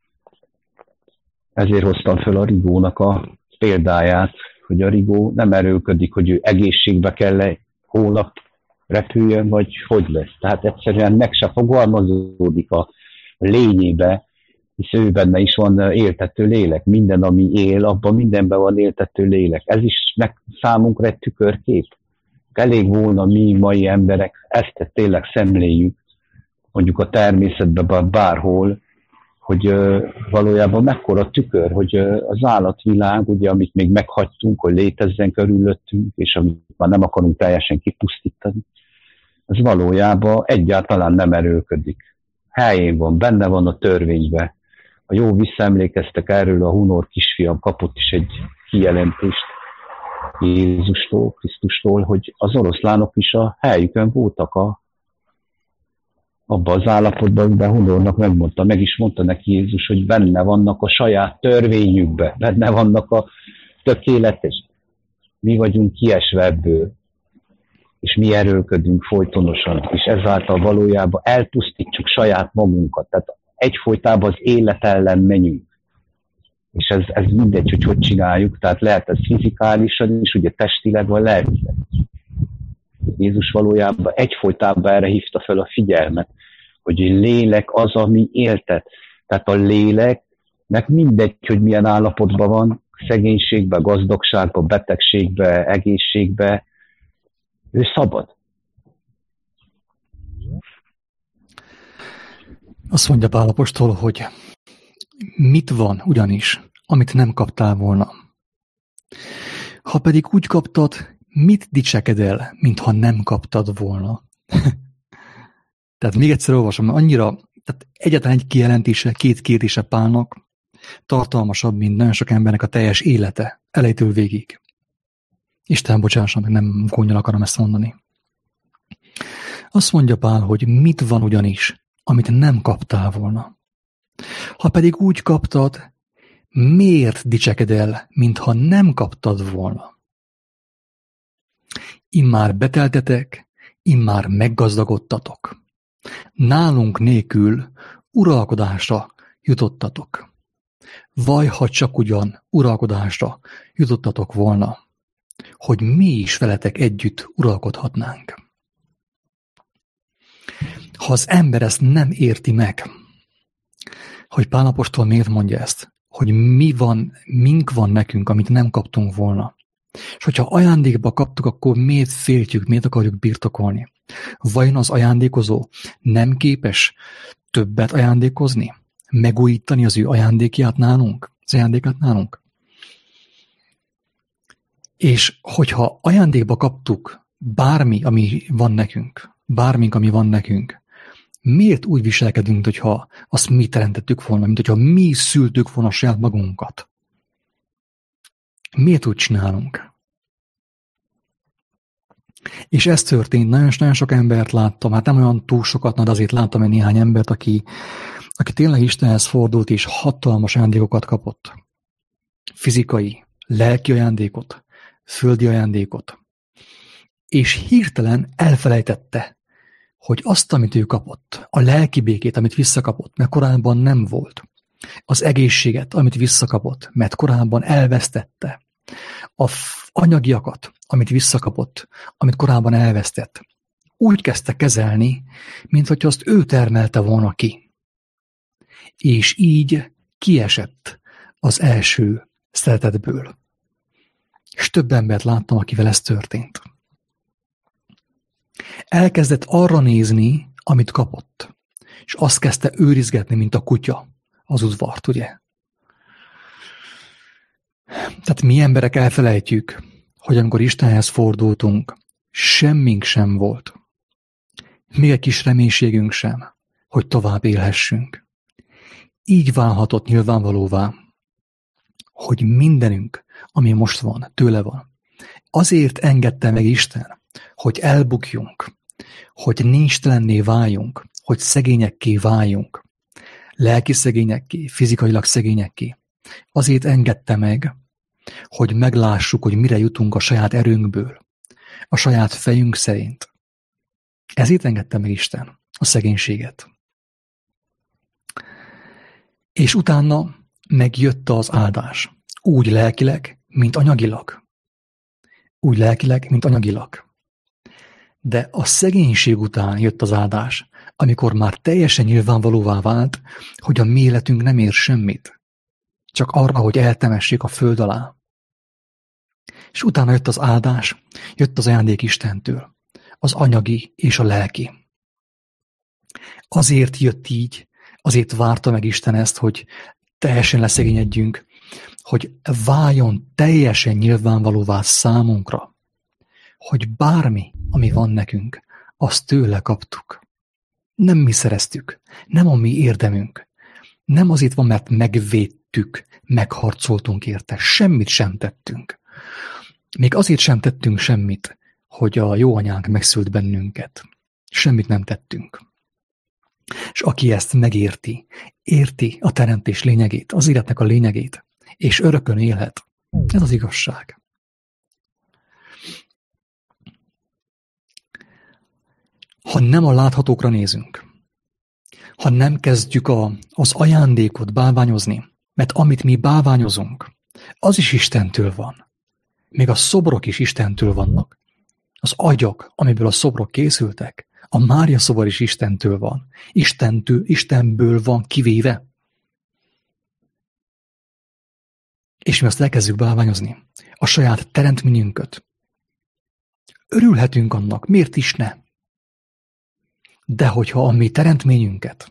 Ezért hoztam fel a rigónak a példáját, hogy a rigó nem erőködik, hogy ő egészségbe kell holnap repüljön, vagy hogy lesz. Tehát egyszerűen meg se fogalmazódik a lényébe, hisz ő benne is van éltető lélek. Minden, ami él, abban mindenben van éltető lélek. Ez is meg számunkra egy tükörkép. Elég volna mi mai emberek ezt tényleg szemléljük, mondjuk a természetben bárhol, hogy uh, valójában mekkora tükör, hogy uh, az állatvilág, ugye, amit még meghagytunk, hogy létezzen körülöttünk, és amit már nem akarunk teljesen kipusztítani, az valójában egyáltalán nem erőködik. Helyén van, benne van a törvényben. Ha jó visszaemlékeztek erről, a Hunor kisfiam kapott is egy kijelentést Jézustól, Krisztustól, hogy az oroszlánok is a helyükön voltak a, abban az állapotban, de Hunornak megmondta, meg is mondta neki Jézus, hogy benne vannak a saját törvényükbe, benne vannak a tökéletes. Mi vagyunk kiesve ebből, és mi erőködünk folytonosan, és ezáltal valójában elpusztítjuk saját magunkat. Tehát egyfolytában az élet ellen menjünk. És ez, ez mindegy, hogy hogy csináljuk, tehát lehet ez fizikálisan is, ugye testileg vagy lelkileg. Jézus valójában egyfolytában erre hívta fel a figyelmet, hogy a lélek az, ami éltet. Tehát a léleknek mindegy, hogy milyen állapotban van, szegénységben, gazdagságban, betegségben, egészségben, ő szabad. Azt mondja Pál apostol, hogy mit van ugyanis, amit nem kaptál volna. Ha pedig úgy kaptad, mit dicsekedel, mintha nem kaptad volna. Tehát még egyszer olvasom, mert annyira, tehát egyetlen egy kijelentése, két kérdése Pálnak tartalmasabb, mint nagyon sok embernek a teljes élete, elejétől végig. Isten bocsásson, meg nem kónyal akarom ezt mondani. Azt mondja Pál, hogy mit van ugyanis, amit nem kaptál volna. Ha pedig úgy kaptad, miért dicsekedel, mintha nem kaptad volna? Immár beteltetek, immár meggazdagodtatok. Nálunk nélkül uralkodásra jutottatok. Vaj, ha csak ugyan uralkodásra jutottatok volna, hogy mi is veletek együtt uralkodhatnánk. Ha az ember ezt nem érti meg, hogy Pál apostol miért mondja ezt, hogy mi van, mink van nekünk, amit nem kaptunk volna. És hogyha ajándékba kaptuk, akkor miért féltjük, miért akarjuk birtokolni? Vajon az ajándékozó nem képes többet ajándékozni? Megújítani az ő ajándékját nálunk? Az ajándékát nálunk? És hogyha ajándékba kaptuk bármi, ami van nekünk, bármink, ami van nekünk, miért úgy viselkedünk, hogyha azt mi teremtettük volna, mint hogyha mi szültük volna saját magunkat? Miért úgy csinálunk? És ez történt, nagyon-nagyon sok embert láttam, hát nem olyan túl sokat, de azért láttam egy néhány embert, aki, aki tényleg Istenhez fordult, és hatalmas ajándékokat kapott. Fizikai, lelki ajándékot, földi ajándékot. És hirtelen elfelejtette, hogy azt, amit ő kapott, a lelki békét, amit visszakapott, mert korábban nem volt, az egészséget, amit visszakapott, mert korábban elvesztette, a anyagiakat, amit visszakapott, amit korábban elvesztett, úgy kezdte kezelni, mint hogyha azt ő termelte volna ki. És így kiesett az első szeretetből. És több embert láttam, akivel ez történt. Elkezdett arra nézni, amit kapott, és azt kezdte őrizgetni, mint a kutya az udvart, ugye? Tehát mi emberek elfelejtjük, hogy amikor Istenhez fordultunk, semmink sem volt. Még egy kis reménységünk sem, hogy tovább élhessünk. Így válhatott nyilvánvalóvá, hogy mindenünk, ami most van, tőle van. Azért engedte meg Isten, hogy elbukjunk, hogy nincs telenné váljunk, hogy szegényekké váljunk. lelki szegényekké, fizikailag szegényekké. Azért engedte meg, hogy meglássuk, hogy mire jutunk a saját erőnkből, a saját fejünk szerint. Ezért engedte meg Isten a szegénységet. És utána megjött az áldás. Úgy lelkileg, mint anyagilag. Úgy lelkileg, mint anyagilag. De a szegénység után jött az áldás, amikor már teljesen nyilvánvalóvá vált, hogy a mi életünk nem ér semmit. Csak arra, hogy eltemessék a föld alá. És utána jött az áldás, jött az ajándék Istentől. Az anyagi és a lelki. Azért jött így, azért várta meg Isten ezt, hogy teljesen leszegényedjünk, hogy váljon teljesen nyilvánvalóvá számunkra, hogy bármi, ami van nekünk, azt tőle kaptuk. Nem mi szereztük, nem a mi érdemünk. Nem azért van, mert megvédtük, megharcoltunk érte, semmit sem tettünk. Még azért sem tettünk semmit, hogy a jó anyánk megszült bennünket. Semmit nem tettünk. És aki ezt megérti, érti a teremtés lényegét, az életnek a lényegét, és örökön élhet. Ez az igazság. Ha nem a láthatókra nézünk, ha nem kezdjük a, az ajándékot bálványozni, mert amit mi bálványozunk, az is Istentől van. Még a szobrok is Istentől vannak. Az agyak, amiből a szobrok készültek, a Mária szobor is Istentől van. Istentől, Istenből van kivéve. És mi azt elkezdjük bálványozni. A saját teremtményünket. Örülhetünk annak, miért is ne? De hogyha a mi teremtményünket,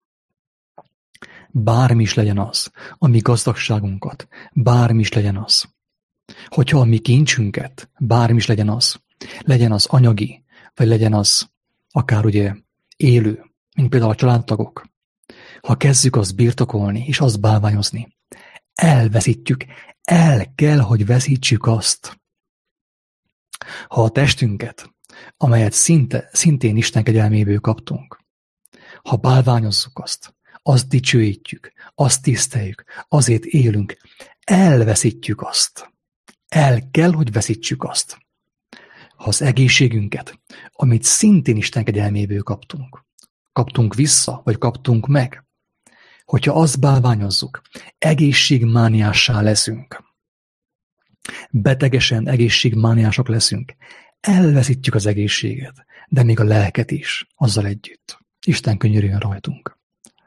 bármi is legyen az, a mi gazdagságunkat, bármi is legyen az, hogyha a mi kincsünket, bármi is legyen az, legyen az anyagi, vagy legyen az akár ugye élő, mint például a családtagok, ha kezdjük azt birtokolni, és azt bálványozni, elveszítjük, el kell, hogy veszítsük azt. Ha a testünket, amelyet szinte, szintén Isten kegyelméből kaptunk, ha bálványozzuk azt, azt dicsőítjük, azt tiszteljük, azért élünk, elveszítjük azt. El kell, hogy veszítsük azt. Ha az egészségünket, amit szintén Isten kegyelméből kaptunk, kaptunk vissza, vagy kaptunk meg, hogyha azt bálványozzuk, egészségmániássá leszünk. Betegesen egészségmániások leszünk. Elveszítjük az egészséget, de még a lelket is, azzal együtt. Isten könyörüljön rajtunk.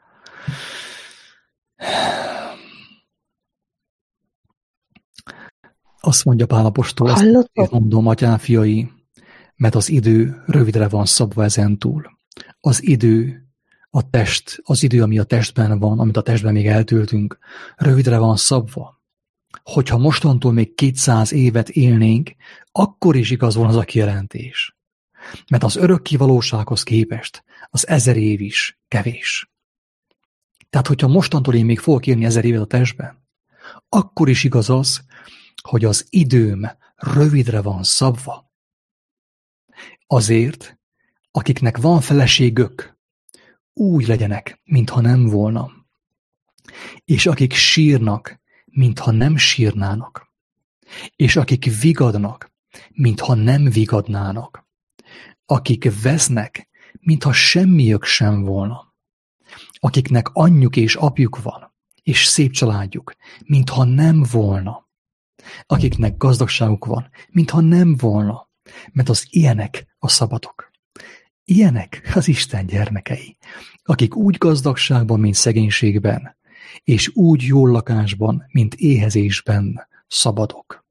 Azt mondja Pál apostol, ezt mondom, atyám fiai, mert az idő rövidre van szabva ezentúl. Az idő, a test, az idő, ami a testben van, amit a testben még eltöltünk, rövidre van szabva. Hogyha mostantól még kétszáz évet élnénk, akkor is igaz volna az a kijelentés. Mert az örökké valósághoz képest az ezer év is kevés. Tehát, hogyha mostantól én még fogok élni ezer évet a testben, akkor is igaz az, hogy az időm rövidre van szabva. Azért, akiknek van feleségük, úgy legyenek, mintha nem volna. És akik sírnak, mintha nem sírnának. És akik vigadnak, mintha nem vigadnának. Akik vesznek, mintha semmiük sem volna. Akiknek anyjuk és apjuk van, és szép családjuk, mintha nem volna. Akiknek gazdagságuk van, mintha nem volna. Mert az ilyenek a szabadok. Ilyenek az Isten gyermekei, akik úgy gazdagságban, mint szegénységben, és úgy jól lakásban, mint éhezésben szabadok.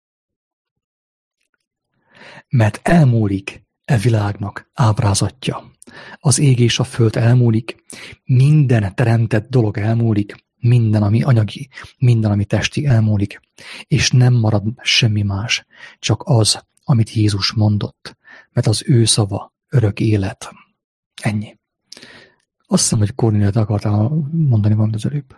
Mert elmúlik e világnak ábrázatja. Az ég és a föld elmúlik, minden teremtett dolog elmúlik, minden, ami anyagi, minden, ami testi elmúlik, és nem marad semmi más, csak az, amit Jézus mondott, mert az ő szava örök élet. Ennyi. Azt hiszem, hogy Kornélia, te akartál mondani valamit az előbb.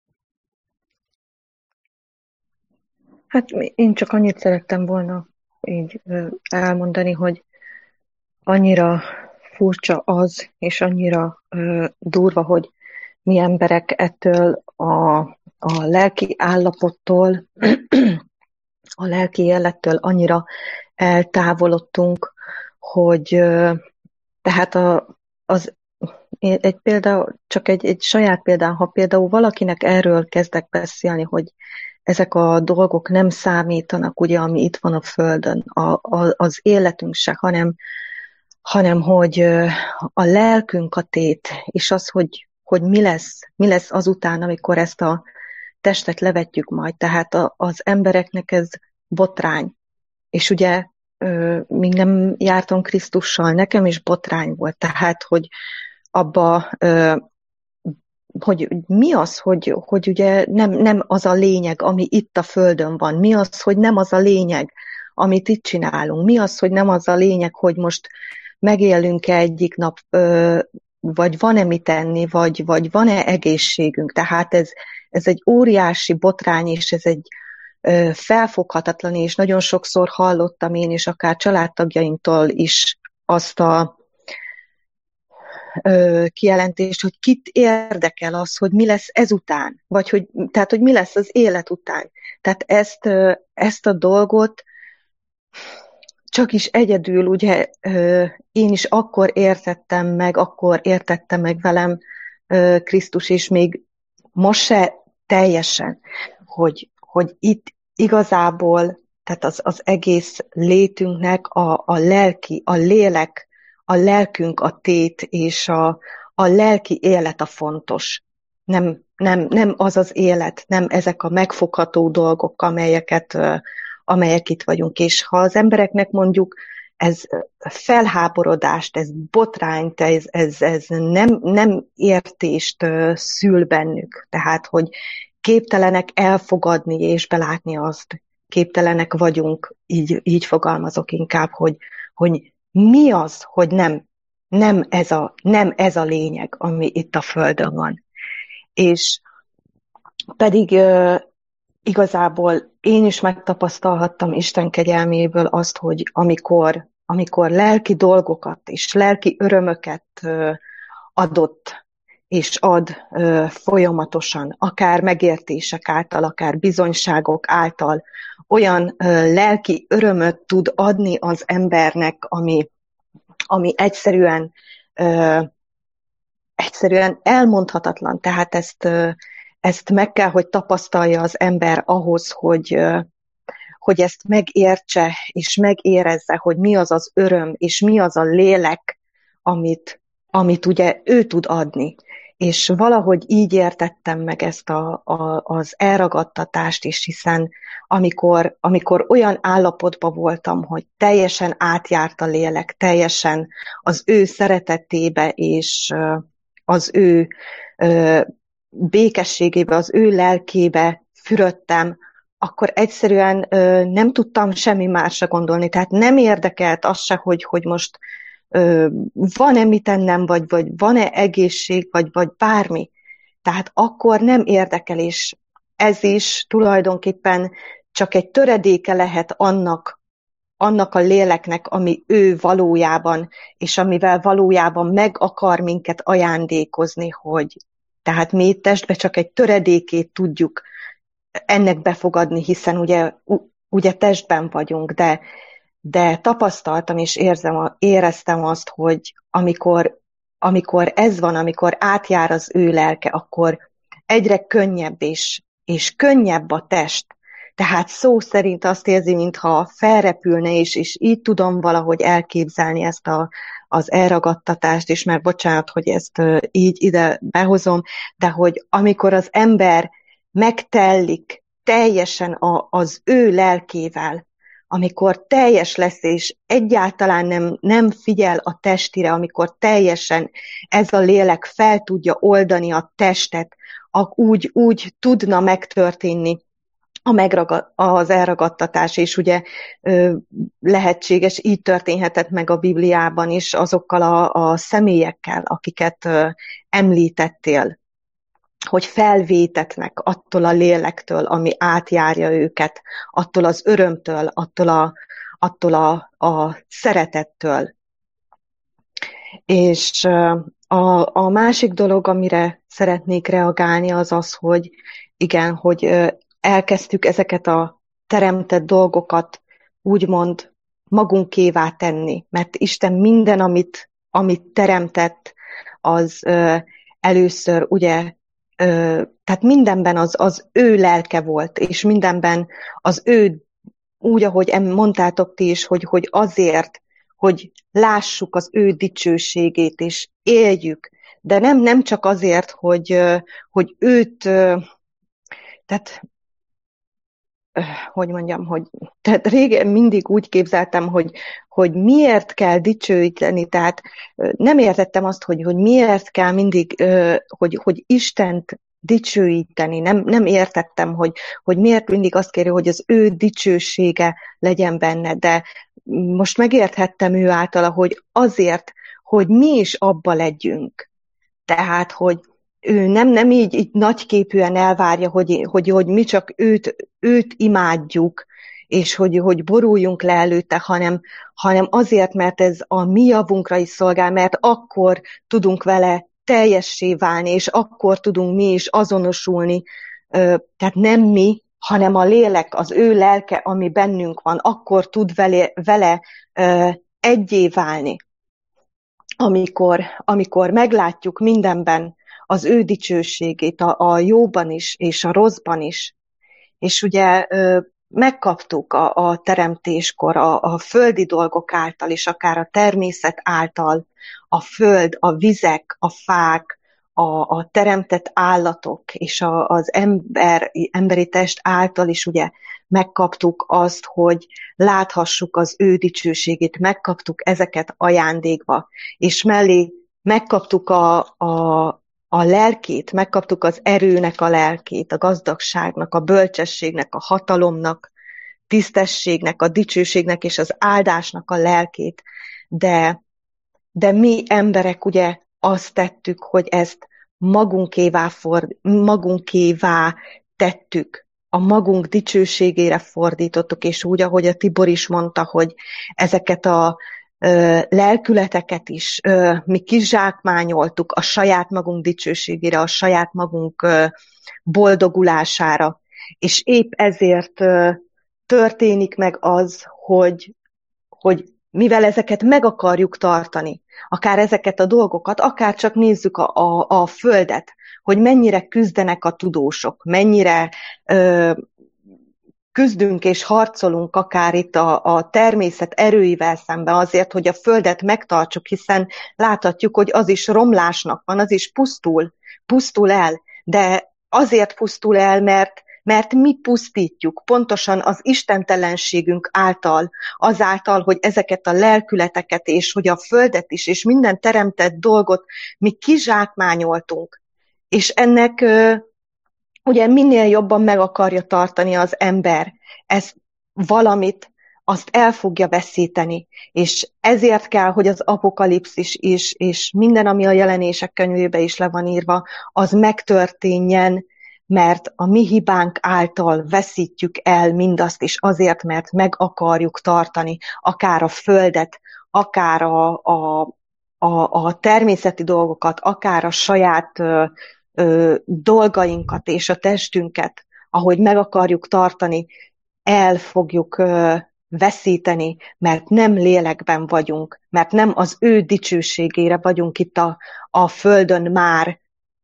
Hát én csak annyit szerettem volna így elmondani, hogy annyira furcsa az, és annyira uh, durva, hogy mi emberek ettől a, a lelki állapottól, a lelki élettől annyira eltávolodtunk, hogy tehát a, az egy példa, csak egy, egy saját példán, ha például valakinek erről kezdek beszélni, hogy ezek a dolgok nem számítanak, ugye, ami itt van a Földön, a, a, az életünk se, hanem, hanem hogy a lelkünk a tét, és az, hogy, hogy mi lesz, mi lesz azután, amikor ezt a testet levetjük majd. Tehát a, az embereknek ez botrány. És ugye még nem jártam Krisztussal, nekem is botrány volt. Tehát, hogy abba, hogy mi az, hogy, hogy ugye nem, nem az a lényeg, ami itt a Földön van. Mi az, hogy nem az a lényeg, amit itt csinálunk. Mi az, hogy nem az a lényeg, hogy most megélünk-e egyik nap, vagy van-e mit enni, vagy, vagy van-e egészségünk. Tehát ez, ez egy óriási botrány, és ez egy felfoghatatlan, és nagyon sokszor hallottam én is, akár családtagjainktól is azt a kijelentést, hogy kit érdekel az, hogy mi lesz ezután, vagy hogy, tehát, hogy mi lesz az élet után. Tehát ezt, ezt a dolgot csak is egyedül, ugye én is akkor értettem meg, akkor értettem meg velem Krisztus, és még most se teljesen, hogy, hogy itt igazából, tehát az, az egész létünknek a, a lelki, a lélek, a lelkünk a tét, és a, a lelki élet a fontos. Nem, nem, nem az az élet, nem ezek a megfogható dolgok, amelyeket, amelyek itt vagyunk. És ha az embereknek mondjuk ez felháborodást, ez botrányt, ez, ez, ez nem, nem értést szül bennük. Tehát, hogy képtelenek elfogadni és belátni azt, képtelenek vagyunk, így, így fogalmazok inkább, hogy, hogy mi az, hogy nem, nem, ez a, nem ez a lényeg, ami itt a Földön van. És pedig uh, igazából én is megtapasztalhattam Isten kegyelméből azt, hogy amikor, amikor lelki dolgokat és lelki örömöket uh, adott és ad uh, folyamatosan, akár megértések által, akár bizonyságok által, olyan uh, lelki örömöt tud adni az embernek, ami, ami egyszerűen, uh, egyszerűen elmondhatatlan. Tehát ezt, uh, ezt meg kell, hogy tapasztalja az ember ahhoz, hogy, uh, hogy ezt megértse, és megérezze, hogy mi az az öröm, és mi az a lélek, amit, amit ugye ő tud adni. És valahogy így értettem meg ezt a, a, az elragadtatást is, hiszen amikor, amikor olyan állapotban voltam, hogy teljesen átjárt a lélek, teljesen az ő szeretetébe és az ő békességébe, az ő lelkébe fürödtem, akkor egyszerűen nem tudtam semmi másra gondolni. Tehát nem érdekelt az se, hogy, hogy most van-e mit ennem, vagy, vagy van-e egészség, vagy, vagy bármi. Tehát akkor nem érdekel, és ez is tulajdonképpen csak egy töredéke lehet annak, annak a léleknek, ami ő valójában, és amivel valójában meg akar minket ajándékozni, hogy tehát mi testbe csak egy töredékét tudjuk ennek befogadni, hiszen ugye, ugye testben vagyunk, de de tapasztaltam és érzem, éreztem azt, hogy amikor, amikor ez van, amikor átjár az ő lelke, akkor egyre könnyebb és, és könnyebb a test. Tehát szó szerint azt érzi, mintha felrepülne, és, és így tudom valahogy elképzelni ezt a, az elragadtatást, és már bocsánat, hogy ezt így ide behozom, de hogy amikor az ember megtellik teljesen a, az ő lelkével, amikor teljes lesz, és egyáltalán nem, nem figyel a testire, amikor teljesen ez a lélek fel tudja oldani a testet, úgy, úgy tudna megtörténni a megragad, az elragadtatás, és ugye lehetséges, így történhetett meg a Bibliában is azokkal a, a személyekkel, akiket említettél, hogy felvétetnek attól a lélektől, ami átjárja őket, attól az örömtől, attól a, attól a, a szeretettől. És A, a másik dolog, amire szeretnék reagálni, az az, hogy igen, hogy ö, elkezdtük ezeket a teremtett dolgokat úgymond magunkévá tenni, mert Isten minden, amit, amit teremtett, az ö, először ugye, ö, tehát mindenben az, az ő lelke volt, és mindenben az ő, úgy, ahogy em- mondtátok ti is, hogy, hogy azért, hogy lássuk az ő dicsőségét, és éljük, de nem, nem csak azért, hogy, ö, hogy őt, ö, tehát hogy mondjam, hogy tehát régen mindig úgy képzeltem, hogy, hogy miért kell dicsőíteni, tehát nem értettem azt, hogy, hogy miért kell mindig, hogy, hogy Istent dicsőíteni, nem, nem értettem, hogy, hogy miért mindig azt kéri, hogy az ő dicsősége legyen benne, de most megérthettem ő általa, hogy azért, hogy mi is abba legyünk. Tehát, hogy ő nem, nem így, így nagyképűen elvárja, hogy, hogy, hogy mi csak őt, őt imádjuk, és hogy, hogy boruljunk le előtte, hanem, hanem azért, mert ez a mi javunkra is szolgál, mert akkor tudunk vele teljessé válni, és akkor tudunk mi is azonosulni. Tehát nem mi, hanem a lélek, az ő lelke, ami bennünk van, akkor tud vele, vele egyé válni. Amikor, amikor meglátjuk mindenben az ő dicsőségét, a, a jóban is, és a rosszban is. És ugye megkaptuk a, a teremtéskor a, a földi dolgok által, és akár a természet által, a föld, a vizek, a fák, a, a teremtett állatok, és a, az ember, emberi test által is ugye megkaptuk azt, hogy láthassuk az ő dicsőségét, megkaptuk ezeket ajándékba, és mellé megkaptuk a, a, a lelkét, megkaptuk az erőnek a lelkét, a gazdagságnak, a bölcsességnek, a hatalomnak, tisztességnek, a dicsőségnek és az áldásnak a lelkét, de, de mi emberek ugye azt tettük, hogy ezt magunkévá, ford, magunkévá tettük, a magunk dicsőségére fordítottuk, és úgy, ahogy a Tibor is mondta, hogy ezeket a ö, lelkületeket is ö, mi kizsákmányoltuk a saját magunk dicsőségére, a saját magunk ö, boldogulására, és épp ezért ö, történik meg az, hogy, hogy mivel ezeket meg akarjuk tartani, akár ezeket a dolgokat, akár csak nézzük a, a, a Földet, hogy mennyire küzdenek a tudósok, mennyire ö, küzdünk és harcolunk akár itt a, a természet erőivel szemben azért, hogy a Földet megtartsuk, hiszen láthatjuk, hogy az is romlásnak van, az is pusztul, pusztul el, de azért pusztul el, mert mert mi pusztítjuk, pontosan az istentelenségünk által, azáltal, hogy ezeket a lelkületeket, és hogy a Földet is, és minden teremtett dolgot mi kizsákmányoltunk. És ennek ugye minél jobban meg akarja tartani az ember ezt valamit, azt el fogja veszíteni. És ezért kell, hogy az apokalipszis is, és minden, ami a jelenések könyvébe is le van írva, az megtörténjen, mert a mi hibánk által veszítjük el mindazt is azért, mert meg akarjuk tartani akár a Földet, akár a, a, a, a természeti dolgokat, akár a saját ö, ö, dolgainkat és a testünket, ahogy meg akarjuk tartani, el fogjuk ö, veszíteni, mert nem lélekben vagyunk, mert nem az ő dicsőségére vagyunk itt a, a Földön már.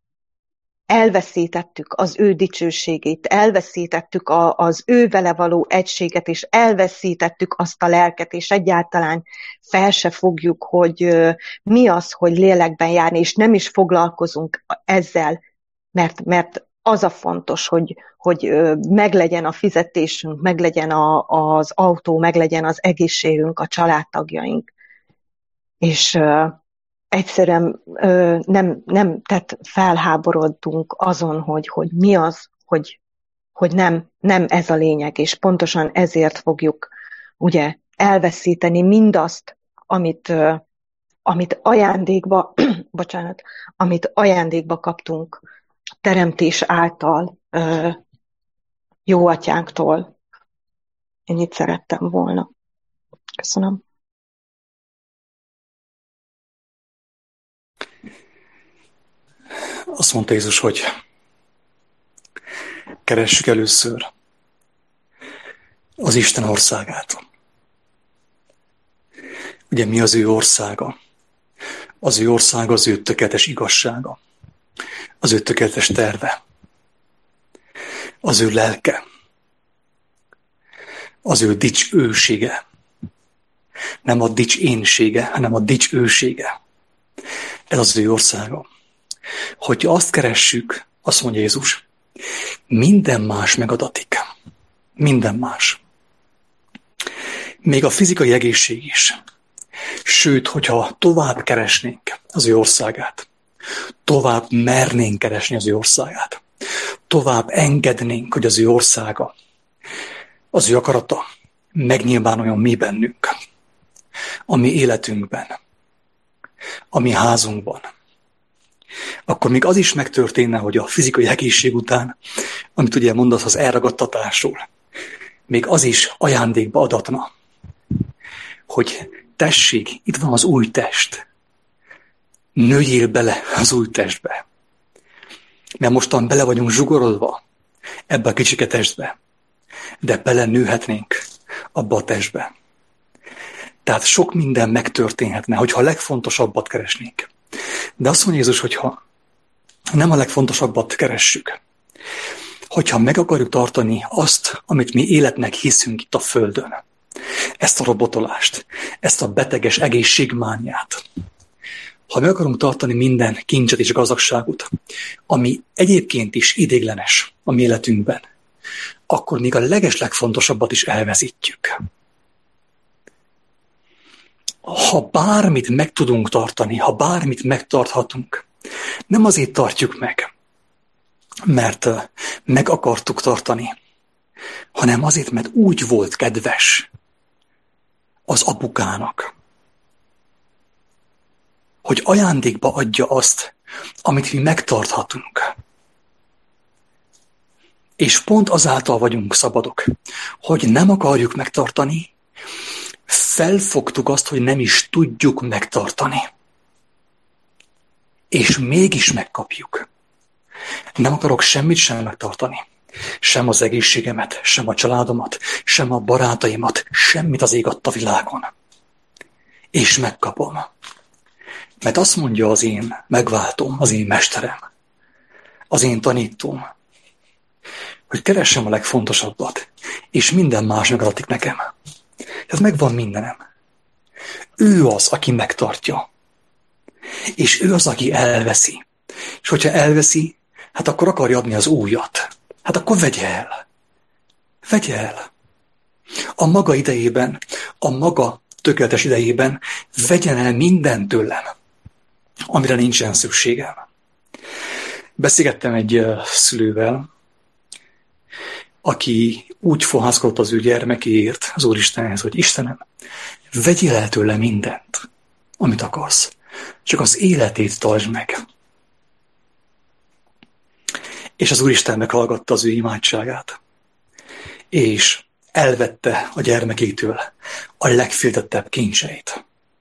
Elveszítettük az ő dicsőségét, elveszítettük a, az ő vele való egységet, és elveszítettük azt a lelket, és egyáltalán fel se fogjuk, hogy ö, mi az, hogy lélekben járni, és nem is foglalkozunk ezzel, mert, mert az a fontos, hogy, hogy ö, meglegyen a fizetésünk, meglegyen a, az autó, meglegyen az egészségünk, a családtagjaink. És ö, egyszerűen ö, nem, nem, tehát felháborodtunk azon, hogy, hogy mi az, hogy, hogy nem, nem ez a lényeg, és pontosan ezért fogjuk ugye elveszíteni mindazt, amit, ö, amit ajándékba, bocsánat, amit ajándékba kaptunk teremtés által, ö, jó atyánktól. Ennyit szerettem volna. Köszönöm. Azt mondta Jézus, hogy keressük először az Isten országát. Ugye mi az ő országa? Az ő országa az ő tökéletes igazsága, az ő tökéletes terve, az ő lelke, az ő dicsősége. Nem a dicsénysége, hanem a dicsősége. Ez az ő országa. Hogyha azt keressük, azt mondja Jézus, minden más megadatik. Minden más. Még a fizikai egészség is. Sőt, hogyha tovább keresnénk az ő országát, tovább mernénk keresni az ő országát, tovább engednénk, hogy az ő országa, az ő akarata megnyilvánuljon mi bennünk, a mi életünkben, a mi házunkban, akkor még az is megtörténne, hogy a fizikai egészség után, amit ugye mondasz az elragadtatásról, még az is ajándékba adatna, hogy tessék, itt van az új test. Nőjél bele az új testbe. Mert mostan bele vagyunk zsugorodva ebbe a kicsike testbe, de bele nőhetnénk abba a testbe. Tehát sok minden megtörténhetne, hogyha a legfontosabbat keresnénk. De azt mondja Jézus, hogyha nem a legfontosabbat keressük, hogyha meg akarjuk tartani azt, amit mi életnek hiszünk itt a Földön, ezt a robotolást, ezt a beteges egészségmániát, ha meg akarunk tartani minden kincset és gazdagságot, ami egyébként is idéglenes a mi életünkben, akkor még a legeslegfontosabbat is elveszítjük. Ha bármit meg tudunk tartani, ha bármit megtarthatunk, nem azért tartjuk meg, mert meg akartuk tartani, hanem azért, mert úgy volt kedves az apukának, hogy ajándékba adja azt, amit mi megtarthatunk. És pont azáltal vagyunk szabadok, hogy nem akarjuk megtartani, felfogtuk azt, hogy nem is tudjuk megtartani. És mégis megkapjuk. Nem akarok semmit sem megtartani. Sem az egészségemet, sem a családomat, sem a barátaimat, semmit az ég adta világon. És megkapom. Mert azt mondja az én megváltom, az én mesterem, az én tanítóm, hogy keressem a legfontosabbat, és minden más megadatik nekem. Ez megvan mindenem. Ő az, aki megtartja. És ő az, aki elveszi. És hogyha elveszi, hát akkor akarja adni az újat. Hát akkor vegye el. Vegye el. A maga idejében, a maga tökéletes idejében vegyen el mindent tőlem, amire nincsen szükségem. Beszélgettem egy szülővel, aki úgy fohászkodott az ő gyermekéért az Úristenhez, hogy Istenem, vegyél el tőle mindent, amit akarsz, csak az életét tartsd meg. És az Úristen meghallgatta az ő imádságát, és elvette a gyermekétől a legféltettebb kincseit.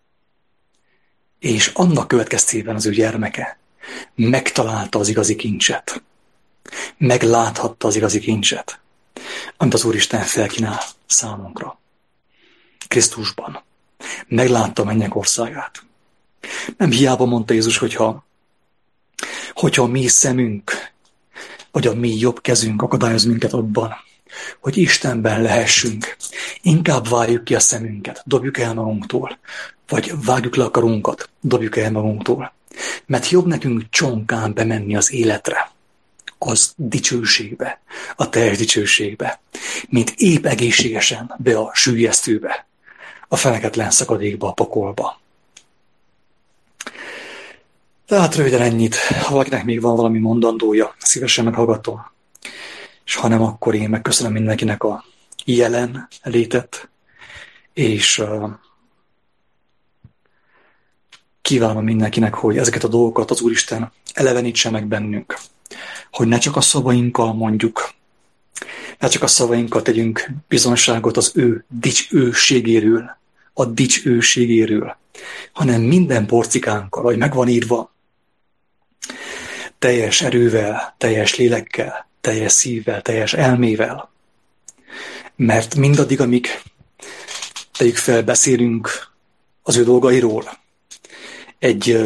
És annak következtében az ő gyermeke megtalálta az igazi kincset, megláthatta az igazi kincset, amit az Úristen felkínál számunkra. Krisztusban. Meglátta a mennyek országát. Nem hiába mondta Jézus, hogyha, hogyha a mi szemünk, vagy a mi jobb kezünk akadályoz minket abban, hogy Istenben lehessünk. Inkább várjuk ki a szemünket, dobjuk el magunktól, vagy vágjuk le a karunkat, dobjuk el magunktól. Mert jobb nekünk csonkán bemenni az életre, az dicsőségbe, a teljes dicsőségbe, mint épp egészségesen be a süllyesztőbe, a feneketlen szakadékba, a pokolba. Tehát röviden ennyit, ha valakinek még van valami mondandója, szívesen meghallgatom. És ha nem, akkor én megköszönöm mindenkinek a jelen létet, és uh, kívánom mindenkinek, hogy ezeket a dolgokat az Úristen elevenítse meg bennünk. Hogy ne csak a szavainkkal mondjuk, ne csak a szavainkkal tegyünk bizonságot az ő dicsőségéről, a dicsőségéről, hanem minden porcikánkkal, ahogy meg van írva, teljes erővel, teljes lélekkel, teljes szívvel, teljes elmével. Mert mindaddig, amíg tegyük fel, beszélünk az ő dolgairól, egy,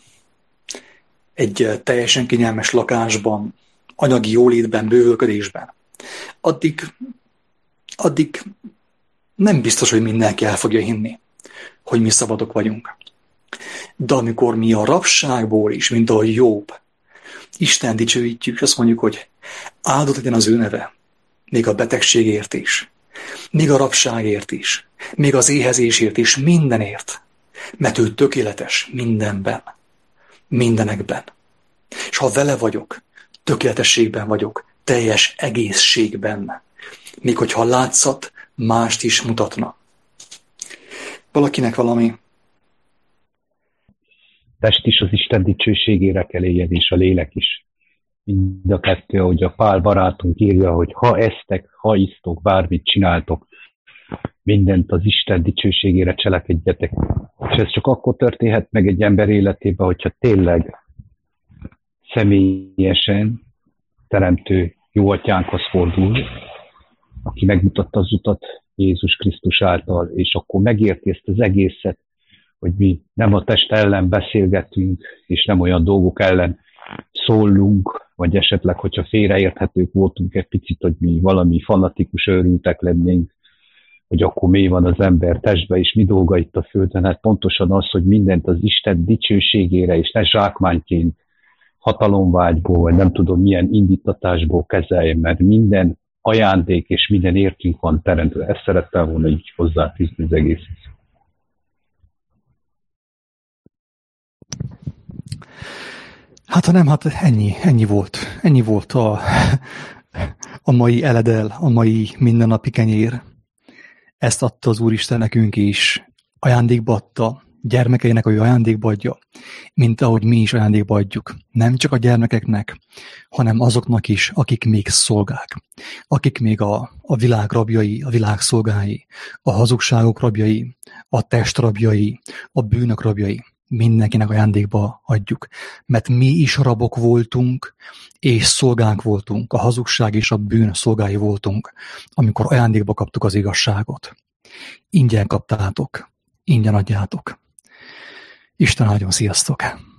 egy teljesen kényelmes lakásban, anyagi jólétben, bővölködésben, addig, addig nem biztos, hogy mindenki el fogja hinni, hogy mi szabadok vagyunk. De amikor mi a rabságból is, mint ahogy Jobb, Isten dicsőítjük, és azt mondjuk, hogy áldott legyen az ő neve, még a betegségért is, még a rabságért is, még az éhezésért is, mindenért, mert ő tökéletes mindenben, mindenekben. És ha vele vagyok, tökéletességben vagyok, teljes egészségben, még hogyha látszat mást is mutatna. Valakinek valami? Test is az Isten dicsőségére kell éljen, és a lélek is. Mind a kettő, ahogy a Pál barátunk írja, hogy ha esztek, ha isztok, bármit csináltok, mindent az Isten dicsőségére cselekedjetek. És ez csak akkor történhet meg egy ember életében, hogyha tényleg személyesen teremtő jó atyánkhoz fordul, aki megmutatta az utat Jézus Krisztus által, és akkor megérti ezt az egészet, hogy mi nem a test ellen beszélgetünk, és nem olyan dolgok ellen szólunk, vagy esetleg, hogyha félreérthetők voltunk egy picit, hogy mi valami fanatikus őrültek lennénk, hogy akkor mi van az ember testben, és mi dolga itt a földön. Hát pontosan az, hogy mindent az Isten dicsőségére, és ne zsákmányként, hatalomvágyból, vagy nem tudom milyen indítatásból kezeljen, mert minden ajándék és minden értünk van teremtve. Ezt szerettem volna így hozzáfűzni az egészhez. Hát ha nem, hát ennyi, ennyi volt. Ennyi volt a, a mai eledel, a mai mindennapi kenyér. Ezt adta az Úristen nekünk is. Ajándékba adta, gyermekeinek, hogy ajándékba adja, mint ahogy mi is ajándékba adjuk. Nem csak a gyermekeknek, hanem azoknak is, akik még szolgák. Akik még a, a világ rabjai, a világ szolgái, a hazugságok rabjai, a test rabjai, a bűnök rabjai. Mindenkinek ajándékba adjuk. Mert mi is rabok voltunk, és szolgánk voltunk, a hazugság és a bűn szolgái voltunk, amikor ajándékba kaptuk az igazságot. Ingyen kaptátok, ingyen adjátok. Isten áldjon, sziasztok!